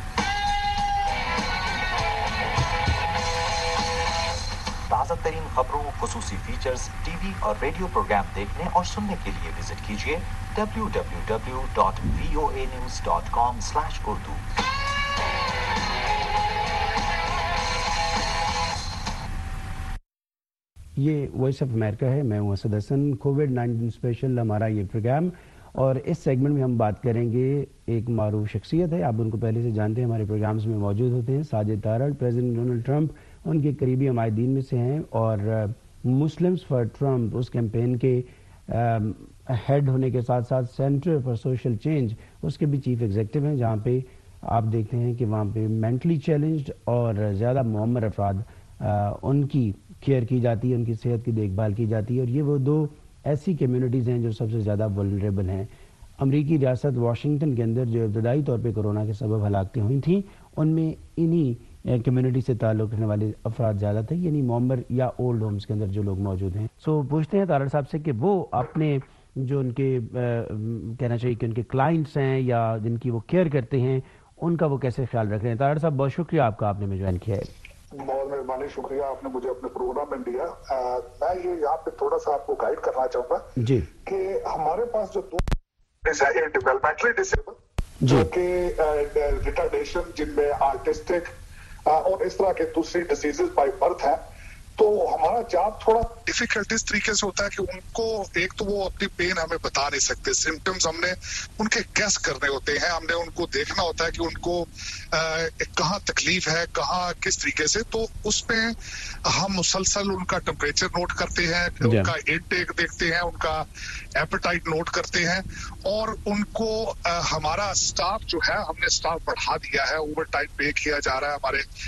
ताज़ा तरीन खबरों, खुसूसी फीचर्स, टीवी और रेडियो प्रोग्राम देखने और सुनने के लिए विजिट कीजिए www.voanews.com/urdu। ये वॉइस ऑफ अमेरिका है, मैं हूं असद हसन। कोविड-19 स्पेशल हमारा ये प्रोग्राम, और इस सेगमेंट में हम बात करेंगे, एक मारूफ शख्सियत है, आप उनको पहले से जानते हैं, हमारे प्रोग्राम्स में मौजूद होते हैं, Sajid Tarar. President Donald Trump उनके करीबी हमायदीन में से हैं और मुस्लिम्स फॉर ट्रंप उस कैंपेन के हेड होने के साथ साथ सेंटर फॉर सोशल चेंज उसके भी चीफ एग्जीक्यूटिव हैं, जहाँ पे आप देखते हैं कि वहाँ पे मेंटली चैलेंज्ड और ज़्यादा मुअम्मर अफराद उनकी केयर की जाती है, उनकी सेहत की देखभाल की जाती है, और ये वो दो ऐसी कम्युनिटीज़ हैं जो सबसे ज़्यादा वल्नरेबल हैं। अमरीकी रियासत वाशिंगटन के अंदर जो इब्तदाई तौर पे कोरोना के सबब हलाकतें हुई थीं, उनमें इन्हीं कम्युनिटी से ताल्लुक़ रखने वाले अफराद ज़्यादा थे, यानी मुअम्मर या ओल्ड होम्स के अंदर जो लोग मौजूद हैं। सो पूछते हैं तारड़ साहब से कि वो अपने जो उनके कहना चाहिए कि उनके क्लाइंट्स हैं या जिनकी वो केयर करते हैं, उनका वो कैसे ख्याल रख रहे हैं। तारड़ साहब, बहुत शुक्रिया आपका, आपने में ज्वाइन किया है। बहुत मेहरबानी, शुक्रिया आपने मुझे अपने प्रोग्राम में दिया। मैं ये यहाँ पे थोड़ा सा आपको गाइड करना चाहूंगा जी कि हमारे पास जो दो डेवलपमेंटली डिसेबल जो कि रिटार्डेशन, जिनमें आर्टिस्टिक और इस तरह के दूसरी डिसीजेस बाय बर्थ है, तो हमारा जॉब थोड़ा डिफिकल्ट इस तरीके से होता है कि उनको एक तो वो अपनी पेन हमें बता नहीं सकते, सिम्टम्स हमने उनके गेस करने होते हैं, हमने उनको देखना होता है कि उनको कहाँ तकलीफ है, कहाँ किस तरीके से, तो उसमें हम मुसलसल उनका टेम्परेचर नोट करते हैं, उनका इनटेक देखते हैं, उनका एपेटाइट नोट करते हैं, और उनको हमारा स्टाफ जो है, हमने स्टाफ बढ़ा दिया है, ओवर टाइम पे किया जा रहा है।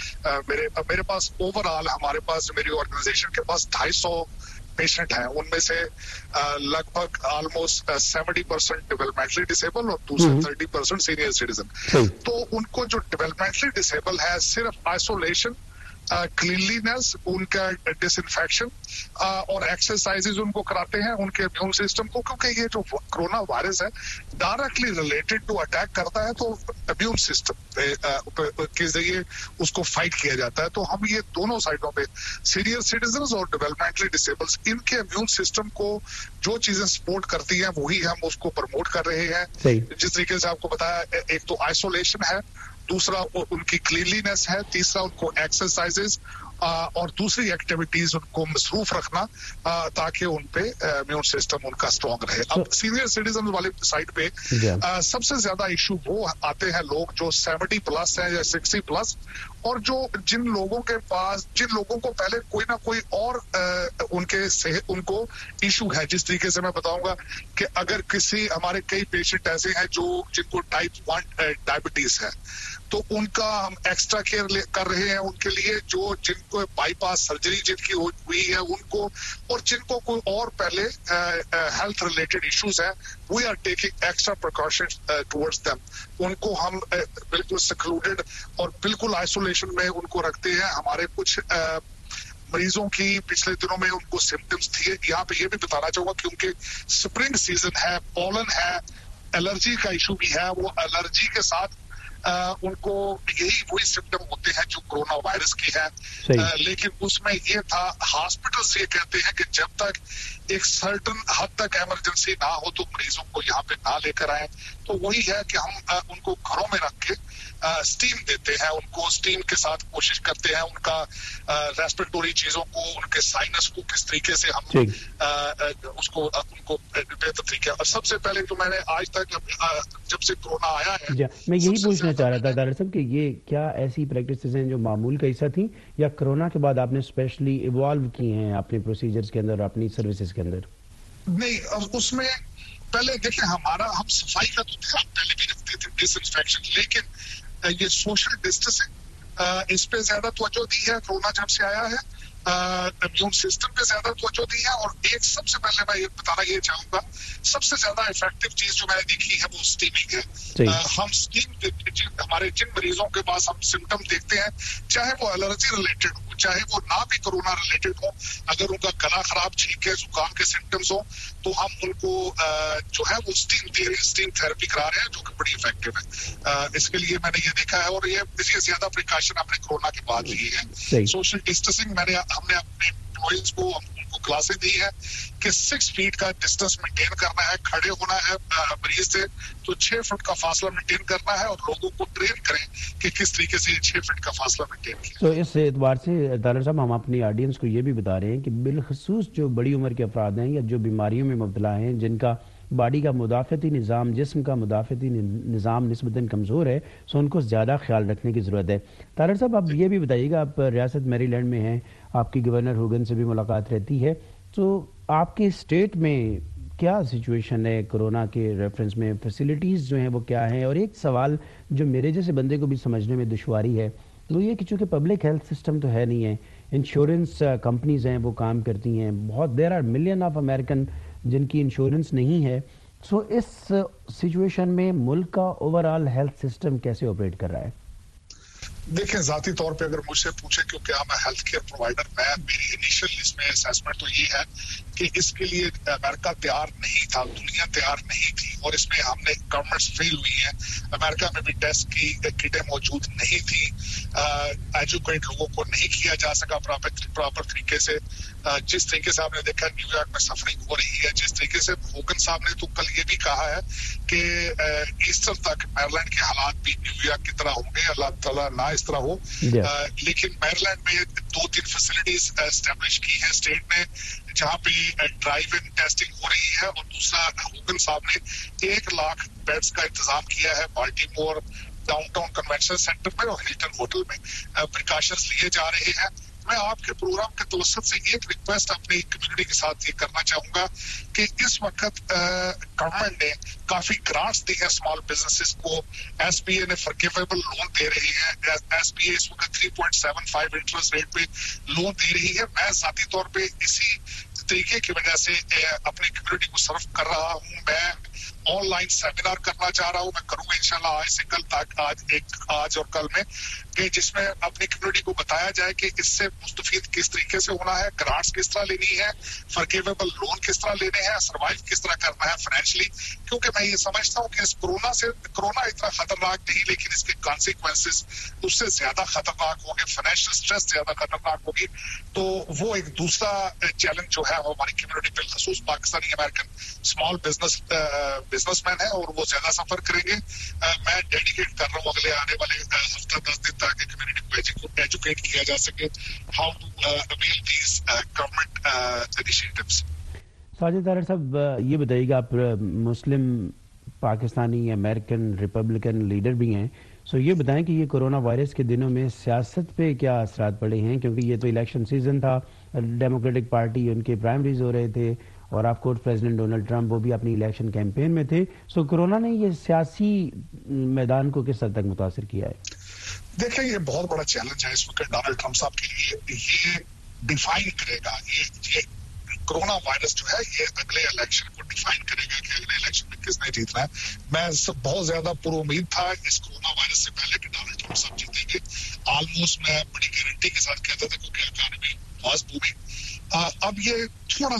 मेरे पास ओवरऑल हमारे पास मेरी ऑर्गेनाइजेशन के पास 250 पेशेंट हैं, उनमें से लगभग ऑलमोस्ट 70% डेवलपमेंटली डिसेबल और दूसरे 30% सीनियर सिटीजन। तो उनको जो डेवलपमेंटली डिसेबल है, सिर्फ आइसोलेशन, क्लीनलीनेस, उनका डिसइंफेक्शन और एक्सरसाइजेज उनको कराते हैं, उनके इम्यून सिस्टम को, क्योंकि ये जो कोरोना वायरस है डायरेक्टली रिलेटेड टू अटैक करता है, तो इम्यून सिस्टम के जरिए उसको फाइट किया जाता है। तो हम ये दोनों साइडों पे, सीनियर सिटीजन्स और डेवलपमेंटली डिसेबल्स, इनके इम्यून सिस्टम को जो चीजें सपोर्ट करती हैं वही हम उसको प्रमोट कर रहे हैं। जिस तरीके से आपको बताया, एक तो आइसोलेशन है, दूसरा उनकी क्लीनलीनेस है, तीसरा उनको एक्सरसाइजेज और दूसरी एक्टिविटीज उनको मसरूफ रखना ताकि उन पे इम्यून सिस्टम उनका स्ट्रांग रहे। अब सीनियर सिटीजन वाले साइड पे सबसे ज्यादा इशू वो आते हैं लोग जो 70 प्लस हैं या 60 प्लस, और जिन लोगों को पहले कोई ना कोई और उनको इशू है। जिस तरीके से मैं बताऊंगा कि अगर हमारे कई पेशेंट ऐसे हैं जिनको टाइप 1 डायबिटीज है, तो उनका हम एक्स्ट्रा केयर कर रहे हैं उनके लिए, जिनको बाईपास सर्जरी जिनकी हुई है उनको, और जिनको कोई और पहले हेल्थ रिलेटेड इश्यूज है, we are taking extra precautions towards them. उनको हम बिल्कुल सिक्लूडेड और बिल्कुल आइसोलेशन में उनको रखते हैं। हमारे कुछ मरीजों की पिछले दिनों में उनको सिम्टम्स थे। यहाँ पे ये भी बताना चाहूंगा कि उनके स्प्रिंग सीजन है, पॉलन है, एलर्जी का इशू भी है, वो एलर्जी के साथ उनको वही सिम्टम होते हैं जो कोरोना वायरस की है। लेकिन उसमें ये था, हॉस्पिटल से ये कहते हैं कि जब तक एक सर्टन हद तक इमरजेंसी ना हो तो मरीजों को यहाँ पे ना लेकर आए। तो वही है कि हम उनको घरों में रख के स्टीम देते हैं, उनको स्टीम के साथ कोशिश करते हैं उनका रेस्पिरेटरी चीजों को, उनके साइनस को किस तरीके से हम उनको बेहतर तरीके। और सबसे पहले तो मैंने आज तक जब से कोरोना आया है, मैं यही पूछना चाह रहा था डॉक्टर साहब कि ये क्या ऐसी प्रैक्टिसेस हैं जो मामूल का हिस्सा थी, या कोरोना के बाद आपने स्पेशली इवॉल्व की हैं अपने प्रोसीजर्स के अंदर, अपनी सर्विसेज के अंदर? नहीं, उसमें पहले देखिए हम सफाई का तो ध्यान पहले भी रखते थे, डिसइंफेक्शन, लेकिन ये सोशल डिस्टेंसिंग इस पे ज्यादा तवज्जो दी है कोरोना जब से आया है। इम्यून सिस्टम पे ज्यादा तवज्जो दी है। और एक सबसे पहले मैं ये बताना ये चाहूंगा, सबसे ज्यादा इफेक्टिव चीज जो मैंने देखी है वो स्टीमिंग है। हम स्टीम, हमारे जिन मरीजों के पास हम सिम्टम देखते हैं, चाहे वो एलर्जी रिलेटेड हो, चाहे वो ना भी कोरोना रिलेटेड हो, अगर उनका गला खराब, छींके, जुकाम के सिम्टम्स हो, तो हम उनको जो है वो स्टीम दे रहे हैं, स्टीम थेरेपी करा रहे हैं, जो कि बड़ी इफेक्टिव है। इसके लिए मैंने ये देखा है, और ये इससे ज्यादा प्रिकॉशन हमने कोरोना के बाद ली है। सोशल डिस्टेंसिंग हमने अपने एम्प्लॉइज को उनको क्लासेस दी है कि 6 फीट का डिस्टेंस मेंटेन करना है, खड़े होना है मरीज से तो 6 फुट का फासला मेंटेन करना है, और लोगों को ट्रेन करें कि किस तरीके से 6 फीट का फासला मेंटेन किया। तो इस एतबार से तारिर साहब, हम अपनी ऑडियंस को ये भी बता रहे हैं कि बिलखसूस जो बड़ी उम्र के अफराद हैं या जो बीमारियों में मुब्तला हैं, जिनका बॉडी का मुदाफ़ती निज़ाम, जिस्म का मुदाफ़ती निज़ाम निस्बतन कमज़ोर है, सो उनको ज़्यादा ख्याल रखने की ज़रूरत है। तारिर साहब, आप ये भी बताइएगा, आप रियासत मैरीलैंड में हैं, आपकी गवर्नर होगन से भी मुलाकात रहती है, तो आपके स्टेट में क्या सिचुएशन है कोरोना के रेफरेंस में, फैसिलिटीज़ जो हैं वो क्या हैं? और एक सवाल जो मेरे जैसे बंदे को भी समझने में दुश्वारी है वो ये कि चूँकि पब्लिक हेल्थ सिस्टम तो है नहीं है, इंश्योरेंस कंपनीज़ हैं वो काम करती हैं, बहुत there are million of American जिनकी इंश्योरेंस नहीं है। सो इस सिचुएशन में मुल्क का ओवरऑल हेल्थ सिस्टम कैसे ऑपरेट कर रहा है? देखें, जाती तौर पे अगर मुझसे पूछे कि क्या मैं हेल्थ केयर प्रोवाइडर, मेरी इनिशियल इसमें असेसमेंट तो ये है कि इसके लिए अमेरिका तैयार नहीं था, दुनिया तैयार नहीं थी, और इसमें हमने गवर्नमेंट्स फेल हुई हैं। अमेरिका में भी टेस्ट की किटें मौजूद नहीं थी, एजुकेट लोगों को नहीं किया जा सका प्रॉपर तरीके से। जिस तरीके से आपने देखा न्यूयॉर्क में सफरिंग हो रही है, जिस तरीके से होगन साहब ने तो कल ये भी कहा है कि ईस्टर तक मैरीलैंड के हालात भी न्यूयॉर्क की तरह होंगे, अल्लाह ताला ना इस तरह हो। लेकिन मैरीलैंड में 2-3 फैसिलिटीज एस्टेब्लिश की है स्टेट ने, जहाँ पे ड्राइव इन टेस्टिंग हो रही है, और दूसरा होगन साहब ने 1 लाख बेड्स का इंतजाम किया है बाल्टीमोर डाउनटाउन कन्वेंशन सेंटर में और हिल्टन होटल में। प्रिकॉशंस लिए जा रहे हैं। मैं आपके प्रोग्राम के तवसत से एक रिक्वेस्ट अपनी कम्युनिटी के साथ ये करना चाहूंगा कि इस वक्त गवर्नमेंट ने काफी ग्रांट्स दी है स्मॉल बिजनेसेस को। एसबीए ने फॉरगिवेबल लोन दे रही है। एसबीए इस वक्त 3.75 इंटरेस्ट रेट पे लोन दे रही है। मैं जाती तौर पे इसी तरीके की वजह से अपनी कम्युनिटी को सर्व कर रहा हूँ। मैं ऑनलाइन सेमिनार करना चाह रहा हूँ, मैं करूंगा इंशाल्लाह आज से कल तक, आज और कल में, कि जिसमें अपनी कम्युनिटी को बताया जाए कि इससे मुस्तफीद किस तरीके से होना है, ग्रांट्स किस तरह लेनी है, फॉरगिवेबल लोन किस तरह लेने हैं, सर्वाइव किस तरह करना है फाइनेंशियली। क्योंकि मैं ये समझता हूँ कि इस कोरोना इतना खतरनाक नहीं, लेकिन इसके कॉन्सिक्वेंसेस उससे ज्यादा खतरनाक होंगे, फाइनेंशियल स्ट्रेस ज्यादा खतरनाक होगी। तो वो एक दूसरा चैलेंज जो है वो हमारी कम्युनिटी पे, खसूस पाकिस्तानी अमेरिकन स्मॉल बिजनेसमैन है, और वो ज्यादा सफर करेंगे। मैं डेडिकेट कर रहा हूँ अगले आने वाले हफ्ता 10 दिन ताकि कम्युनिटी को एजुकेट किया जा सके how to avail these government initiatives. Sajid Tarar साहब, ये बताइएगा, आप Muslim Pakistani American Republican leader भी हैं, सो ये बताएं कि ये कोरोना वायरस के दिनों में सियासत पे क्या असरात पड़े हैं? क्योंकि ये तो इलेक्शन सीजन था, डेमोक्रेटिक पार्टी उनके प्राइमरीज हो रहे थे, और of course President Donald Trump वो भी अपनी इलेक्शन कैंपेन में थे। सो कोरोना ने ये सियासी मैदान को किस हद तक मुतासिर किया है? देखिए, ये बहुत बड़ा चैलेंज है इस वक्त डोनाल्ड ट्रंप साहब के लिए। ये डिफाइन करेगा, ये कोरोना वायरस जो है ये अगले इलेक्शन को डिफाइन करेगा कि अगले इलेक्शन में किसने जीतना है। मैं बहुत ज्यादा पुरुमीद था इस कोरोना वायरस से पहले कि डोनाल्ड ट्रंप साहब जीतेंगे। ऑलमोस्ट मैं बड़ी गारंटी के साथ कहता था, क्योंकि इकॉनमी वाज बूमिंग। अब ये थोड़ा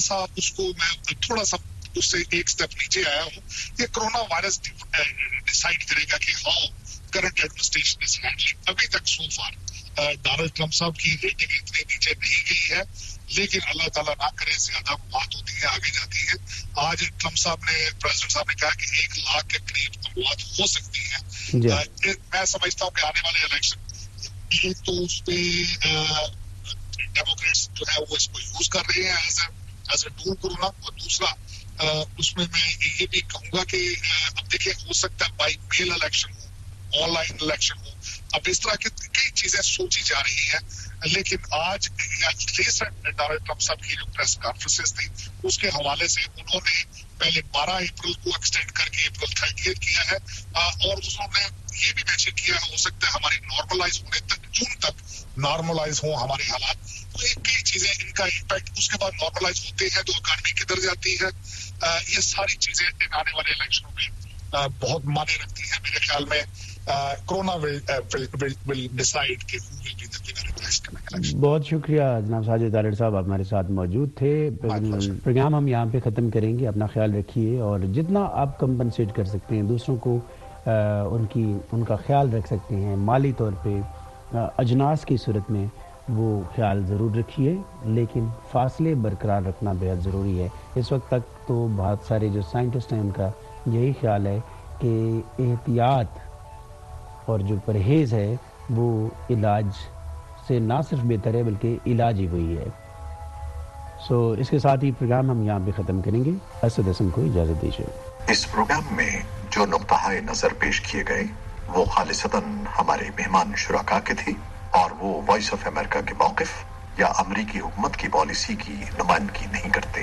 सा उससे एक स्टेप नीचे आया हूँ। ये कोरोना वायरस डिसाइड करेगा कि how current administration is handling. अभी तक सो फार डोनाल्ड ट्रंप साहब की रेटिंग इतनी नीचे नहीं गई है, लेकिन अल्लाह ताला ना करे ज्यादा बात होती है, आगे जाती है। आज ट्रंप साहब ने, प्रेसिडेंट साहब ने कहा कि 1 लाख के करीब बात हो सकती है। मैं समझता हूँ कि आने वाले इलेक्शन एक तो उस पे डेमोक्रेट्स जो है वो इसको यूज कर रहे हैं एज ए टूल कोरोना, और दूसरा उसमें मैं ये भी कहूंगा कि अब देखिए, हो सकता है बाई मेल इलेक्शन हो, ऑनलाइन इलेक्शन हो, अब इस तरह की कई चीजें सोची जा रही है। लेकिन आज डोनाल्ड ट्रंप साहब की जो प्रेस कॉन्फ्रेंसेस थी उसके हवाले से उन्होंने पहले 12 अप्रैल को एक्सटेंड करके अप्रैल 30 किया है, और उन्होंने ये भी मेंशन किया हो सकता है हमारी नॉर्मलाइज होने तक, जून तक नॉर्मलाइज हो हमारे हालात। तो ये कई चीजें का इम्पैक्ट, उसके बाद नॉर्मलाइज होते हैं तो इकॉनमी किधर जाती है, ये सारी चीजें आने वाले इलेक्शनों में बहुत मायने रखती हैं मेरे ख्याल में. कोरोना will decide कि who will be the winner in the next election. बहुत शुक्रिया जनाब साजिद तारड़ साहब, आप हमारे साथ मौजूद थे. प्रोग्राम हम यहाँ पे ख़त्म करेंगे. अपना ख्याल रखिए और जितना आप कंपनसेट कर सकते हैं दूसरों को, उनका ख्याल रख सकते हैं माली तौर पे, अजनास की सूरत में वो ख्याल ज़रूर रखिए, लेकिन फासले बरकरार रखना बेहद ज़रूरी है. इस वक्त तक तो बहुत सारे जो साइंटिस्ट हैं उनका यही ख्याल है कि एहतियात और जो परहेज़ है वो इलाज से ना सिर्फ बेहतर है बल्कि इलाज ही वही है. इसके साथ ही प्रोग्राम हम यहाँ पे ख़त्म करेंगे. असद हसन को इजाज़त दीजिए. इस प्रोग्राम में जो नुक्ताए नज़र पेश किए गए वो खालिसतन हमारे मेहमान शुरका के थे और वो वॉइस ऑफ अमेरिका के मौक़िफ़ या अमरीकी हुकूमत की पॉलिसी की नुमाइंदगी नहीं करते.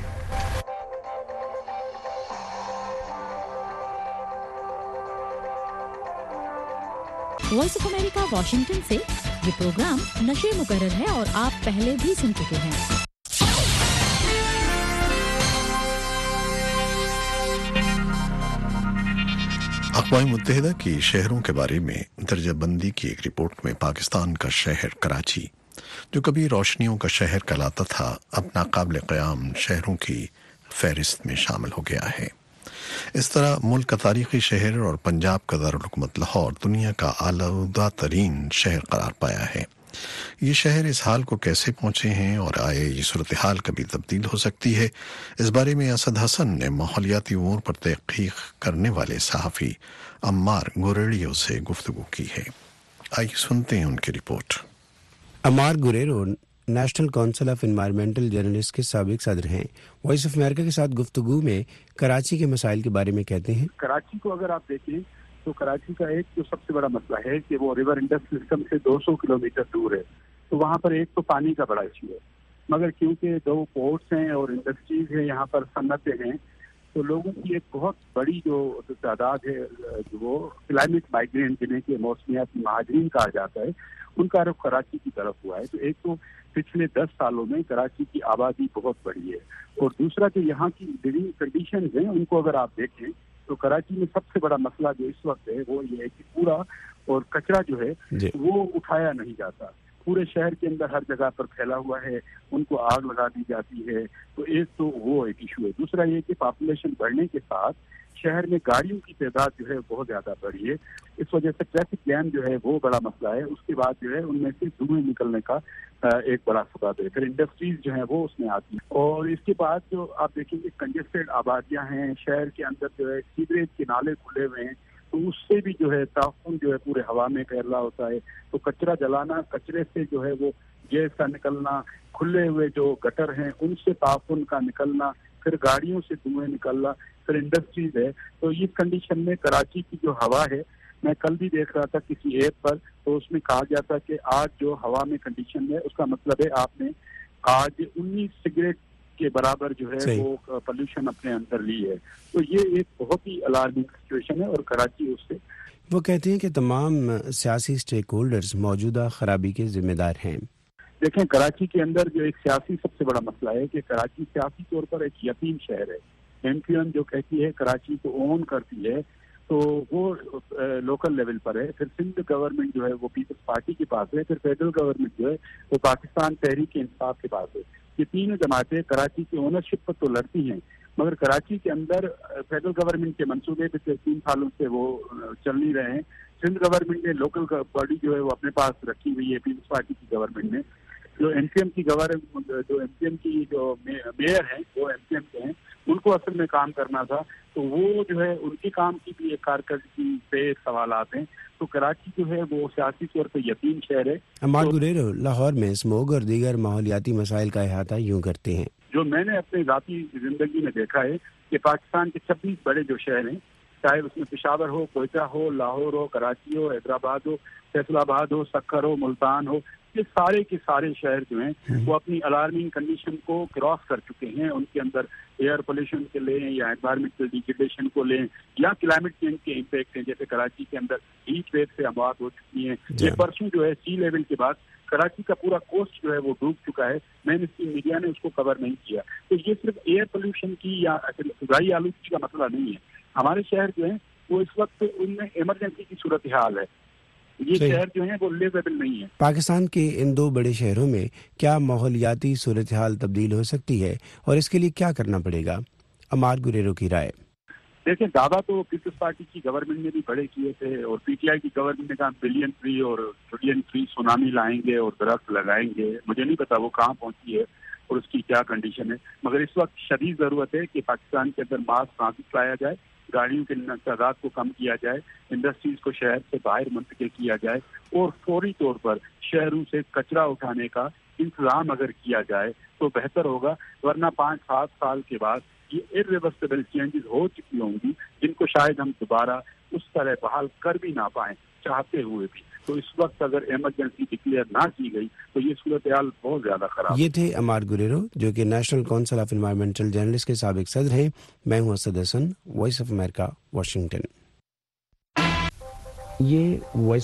वॉइस ऑफ अमेरिका वाशिंगटन से ये प्रोग्राम नशे मुकर्रर है और आप पहले भी सुन चुके हैं. अक़वाम मुत्तहिदा की शहरों के बारे में दर्जाबंदी की एक रिपोर्ट में पाकिस्तान का शहर कराची, जो कभी रोशनियों का शहर कहलाता था, अब नाकाबिल क़याम शहरों की फहरिस्त में शामिल हो गया है. इस तरह मुल्क का तारीखी शहर और पंजाब का दारुल हुकूमत लाहौर दुनिया का आलूदा तरीन शहर करार पाया है. ये शहर इस हाल को कैसे पहुंचे हैं और आए ये सूरत हाल कभी तब्दील हो सकती है, इस बारे में असद हसन ने माहौलियाती उमूर पर तहक़ीक़ करने वाले सहाफ़ी अम्मार गुरेरियो से गुफ्तगू की है. आइए सुनते हैं उनकी रिपोर्ट. Ammar Guriro National Council of Environmental Journalist के साबिक सदर हैं. वॉइस ऑफ अमेरिका के साथ गुफ्तगू में कराची के मसाइल के बारे में कहते हैं. कराची को अगर आप देखें तो कराची का एक जो सबसे बड़ा मसला है कि वो रिवर इंडस सिस्टम से 200 किलोमीटर दूर है. तो वहाँ पर एक तो पानी का बड़ा इशू है, मगर क्योंकि 2 पोर्ट्स हैं और इंडस्ट्रीज हैं, यहाँ पर सन्नतें हैं, तो लोगों की एक बहुत बड़ी जो तादाद है, जो वो क्लाइमेट माइग्रेंट जिन्हें कि मौसमियाती महाजरीन कहा जाता है, उनका रुख कराची की तरफ हुआ है. तो एक तो पिछले 10 सालों में कराची की आबादी बहुत बढ़ी है, और दूसरा जो यहाँ की लिविंग कंडीशन हैं उनको अगर आप देखें तो कराची में सबसे बड़ा मसला जो इस वक्त है वो ये है कि कूड़ा और कचरा जो है वो उठाया नहीं जाता. पूरे शहर के अंदर हर जगह पर फैला हुआ है, उनको आग लगा दी जाती है. तो एक तो वो एक इशू है. दूसरा ये कि पॉपुलेशन बढ़ने के साथ शहर में गाड़ियों की तादाद जो है बहुत ज्यादा बढ़ी है. इस वजह से ट्रैफिक जैम जो है वो बड़ा मसला है. उसके बाद जो है उनमें से धुएं निकलने का एक बड़ा सबब है. फिर इंडस्ट्रीज जो है वो उसमें आती है, और इसके बाद जो आप देखेंगे कंजेस्टेड आबादियां हैं शहर के अंदर, जो है सीवरेज के नाले खुले हुए हैं, तो उससे भी जो है ताफून जो है पूरे हवा में फैल रहा होता है. तो कचरा जलाना, कचरे से जो है वो गैस का निकलना, खुले हुए जो गटर हैं उनसे ताफून का निकलना, फिर गाड़ियों से धुएं निकलना, फिर इंडस्ट्रीज है. तो इस कंडीशन में कराची की जो हवा है, मैं कल भी देख रहा था किसी ऐप पर, तो उसमें कहा गया था कि आज जो हवा में कंडीशन है उसका मतलब है आपने आज 19 सिगरेट के बराबर जो है वो पोल्यूशन अपने अंदर ली है. तो ये एक बहुत ही अलार्मिंग सिचुएशन है और कराची उससे. वो कहते हैं कि तमाम सियासी स्टेक होल्डर्स मौजूदा खराबी के जिम्मेदार हैं. देखें, कराची के अंदर जो एक सियासी सबसे बड़ा मसला है कि कराची सियासी तौर पर एक यतीम शहर है. MQM जो कहती है कराची को ओन करती है, तो वो लोकल लेवल पर है. फिर सिंध गवर्नमेंट जो है वो पीपल्स पार्टी के पास है. फिर फेडरल गवर्नमेंट जो है वो पाकिस्तान तहरीक इंसाफ के पास है. ये तीनों जमातें कराची की ओनरशिप पर तो लड़ती हैं, मगर कराची के अंदर फेडरल गवर्नमेंट के मंसूबे पिछले 3 सालों से वो चल नहीं रहे हैं. सिंध गवर्नमेंट ने लोकल बॉडी जो है वो अपने पास रखी हुई है पीपल्स पार्टी की गवर्नमेंट ने. जो MQM की मेयर हैं वो MQM के हैं, उनको असल में काम करना था, तो वो जो है उनके काम की भी एक कारकर्दगी पे सवाल आते हैं. तो कराची जो है वो सियासी तौर पर यतीम शहर है. अम्मार गुरेरियो लाहौर में स्मोग और दीगर माहौलियाती मसाइल का अहाता यूं करते हैं. जो मैंने अपनी ज़ाती जिंदगी में देखा है कि पाकिस्तान के 26 बड़े जो शहर हैं, चाहे उसमें पेशावर हो, कोयटा हो, लाहौर हो, कराची हो, हैदराबाद हो, फैसलाबाद हो, सक्खर हो, मुल्तान हो, ये सारे के सारे शहर जो हैं वो अपनी अलार्मिंग कंडीशन को क्रॉस कर चुके हैं. उनके अंदर एयर पोल्यूशन के लें या एनवायरमेंटल डिग्रेडेशन को लें या क्लाइमेट चेंज के इम्पैक्ट हैं. जैसे कराची के अंदर हीट वेव से अमवात हो चुकी हैं. ये परसों जो है सी लेवल के बाद कराची का पूरा कोस्ट जो है वो डूब चुका है, मेन स्ट्रीम मीडिया ने उसको कवर नहीं किया। तो ये सिर्फ एयर पोल्यूशन की या फ़िज़ाई आलूदगी का मसला नहीं है। हमारे शहर जो है वो इस वक्त उनमें इमरजेंसी की सूरत हाल है, ये शहर जो है वो लिवेबल नहीं है। पाकिस्तान के इन दो बड़े शहरों में क्या माहौलियाती सूरत हाल तब्दील हो सकती है और इसके लिए क्या करना पड़ेगा? अमार गुरेरो की राय। देखिए, दावा तो पीपल्स पार्टी की गवर्नमेंट ने भी बड़े किए थे और पीटीआई की गवर्नमेंट ने कहा बिलियन ट्री और ट्रिलियन ट्री सुनामी लाएंगे और दरख्त लगाएंगे। मुझे नहीं पता वो कहाँ पहुंची है और उसकी क्या कंडीशन है, मगर इस वक्त शदीद ज़रूरत है कि पाकिस्तान के अंदर मास ट्रांजिट लाया जाए, गाड़ियों के तादाद को कम किया जाए, इंडस्ट्रीज को शहर से बाहर मुंतकिल किया जाए और फौरी तौर पर शहरों से कचरा उठाने का इंतजाम अगर किया जाए तो बेहतर होगा। वरना 5-7 साल के बाद ये इर्रिवर्सिबल चेंजेस हो चुकी होंगी जिनको शायद हम दोबारा उस तरह बहाल कर भी ना पाएं चाहते हुए भी। तो इस वक्त अगर इमरजेंसी डिक्लेयर ना की गई तो ये सूरत हाल बहुत ज्यादा खराब। ये थे अमार गुरेरो जो कि National Council of Environmental Journalist के साबिक सदर हैं। मैं हूं Asad Hasan, Voice of America, Washington. ये वॉइस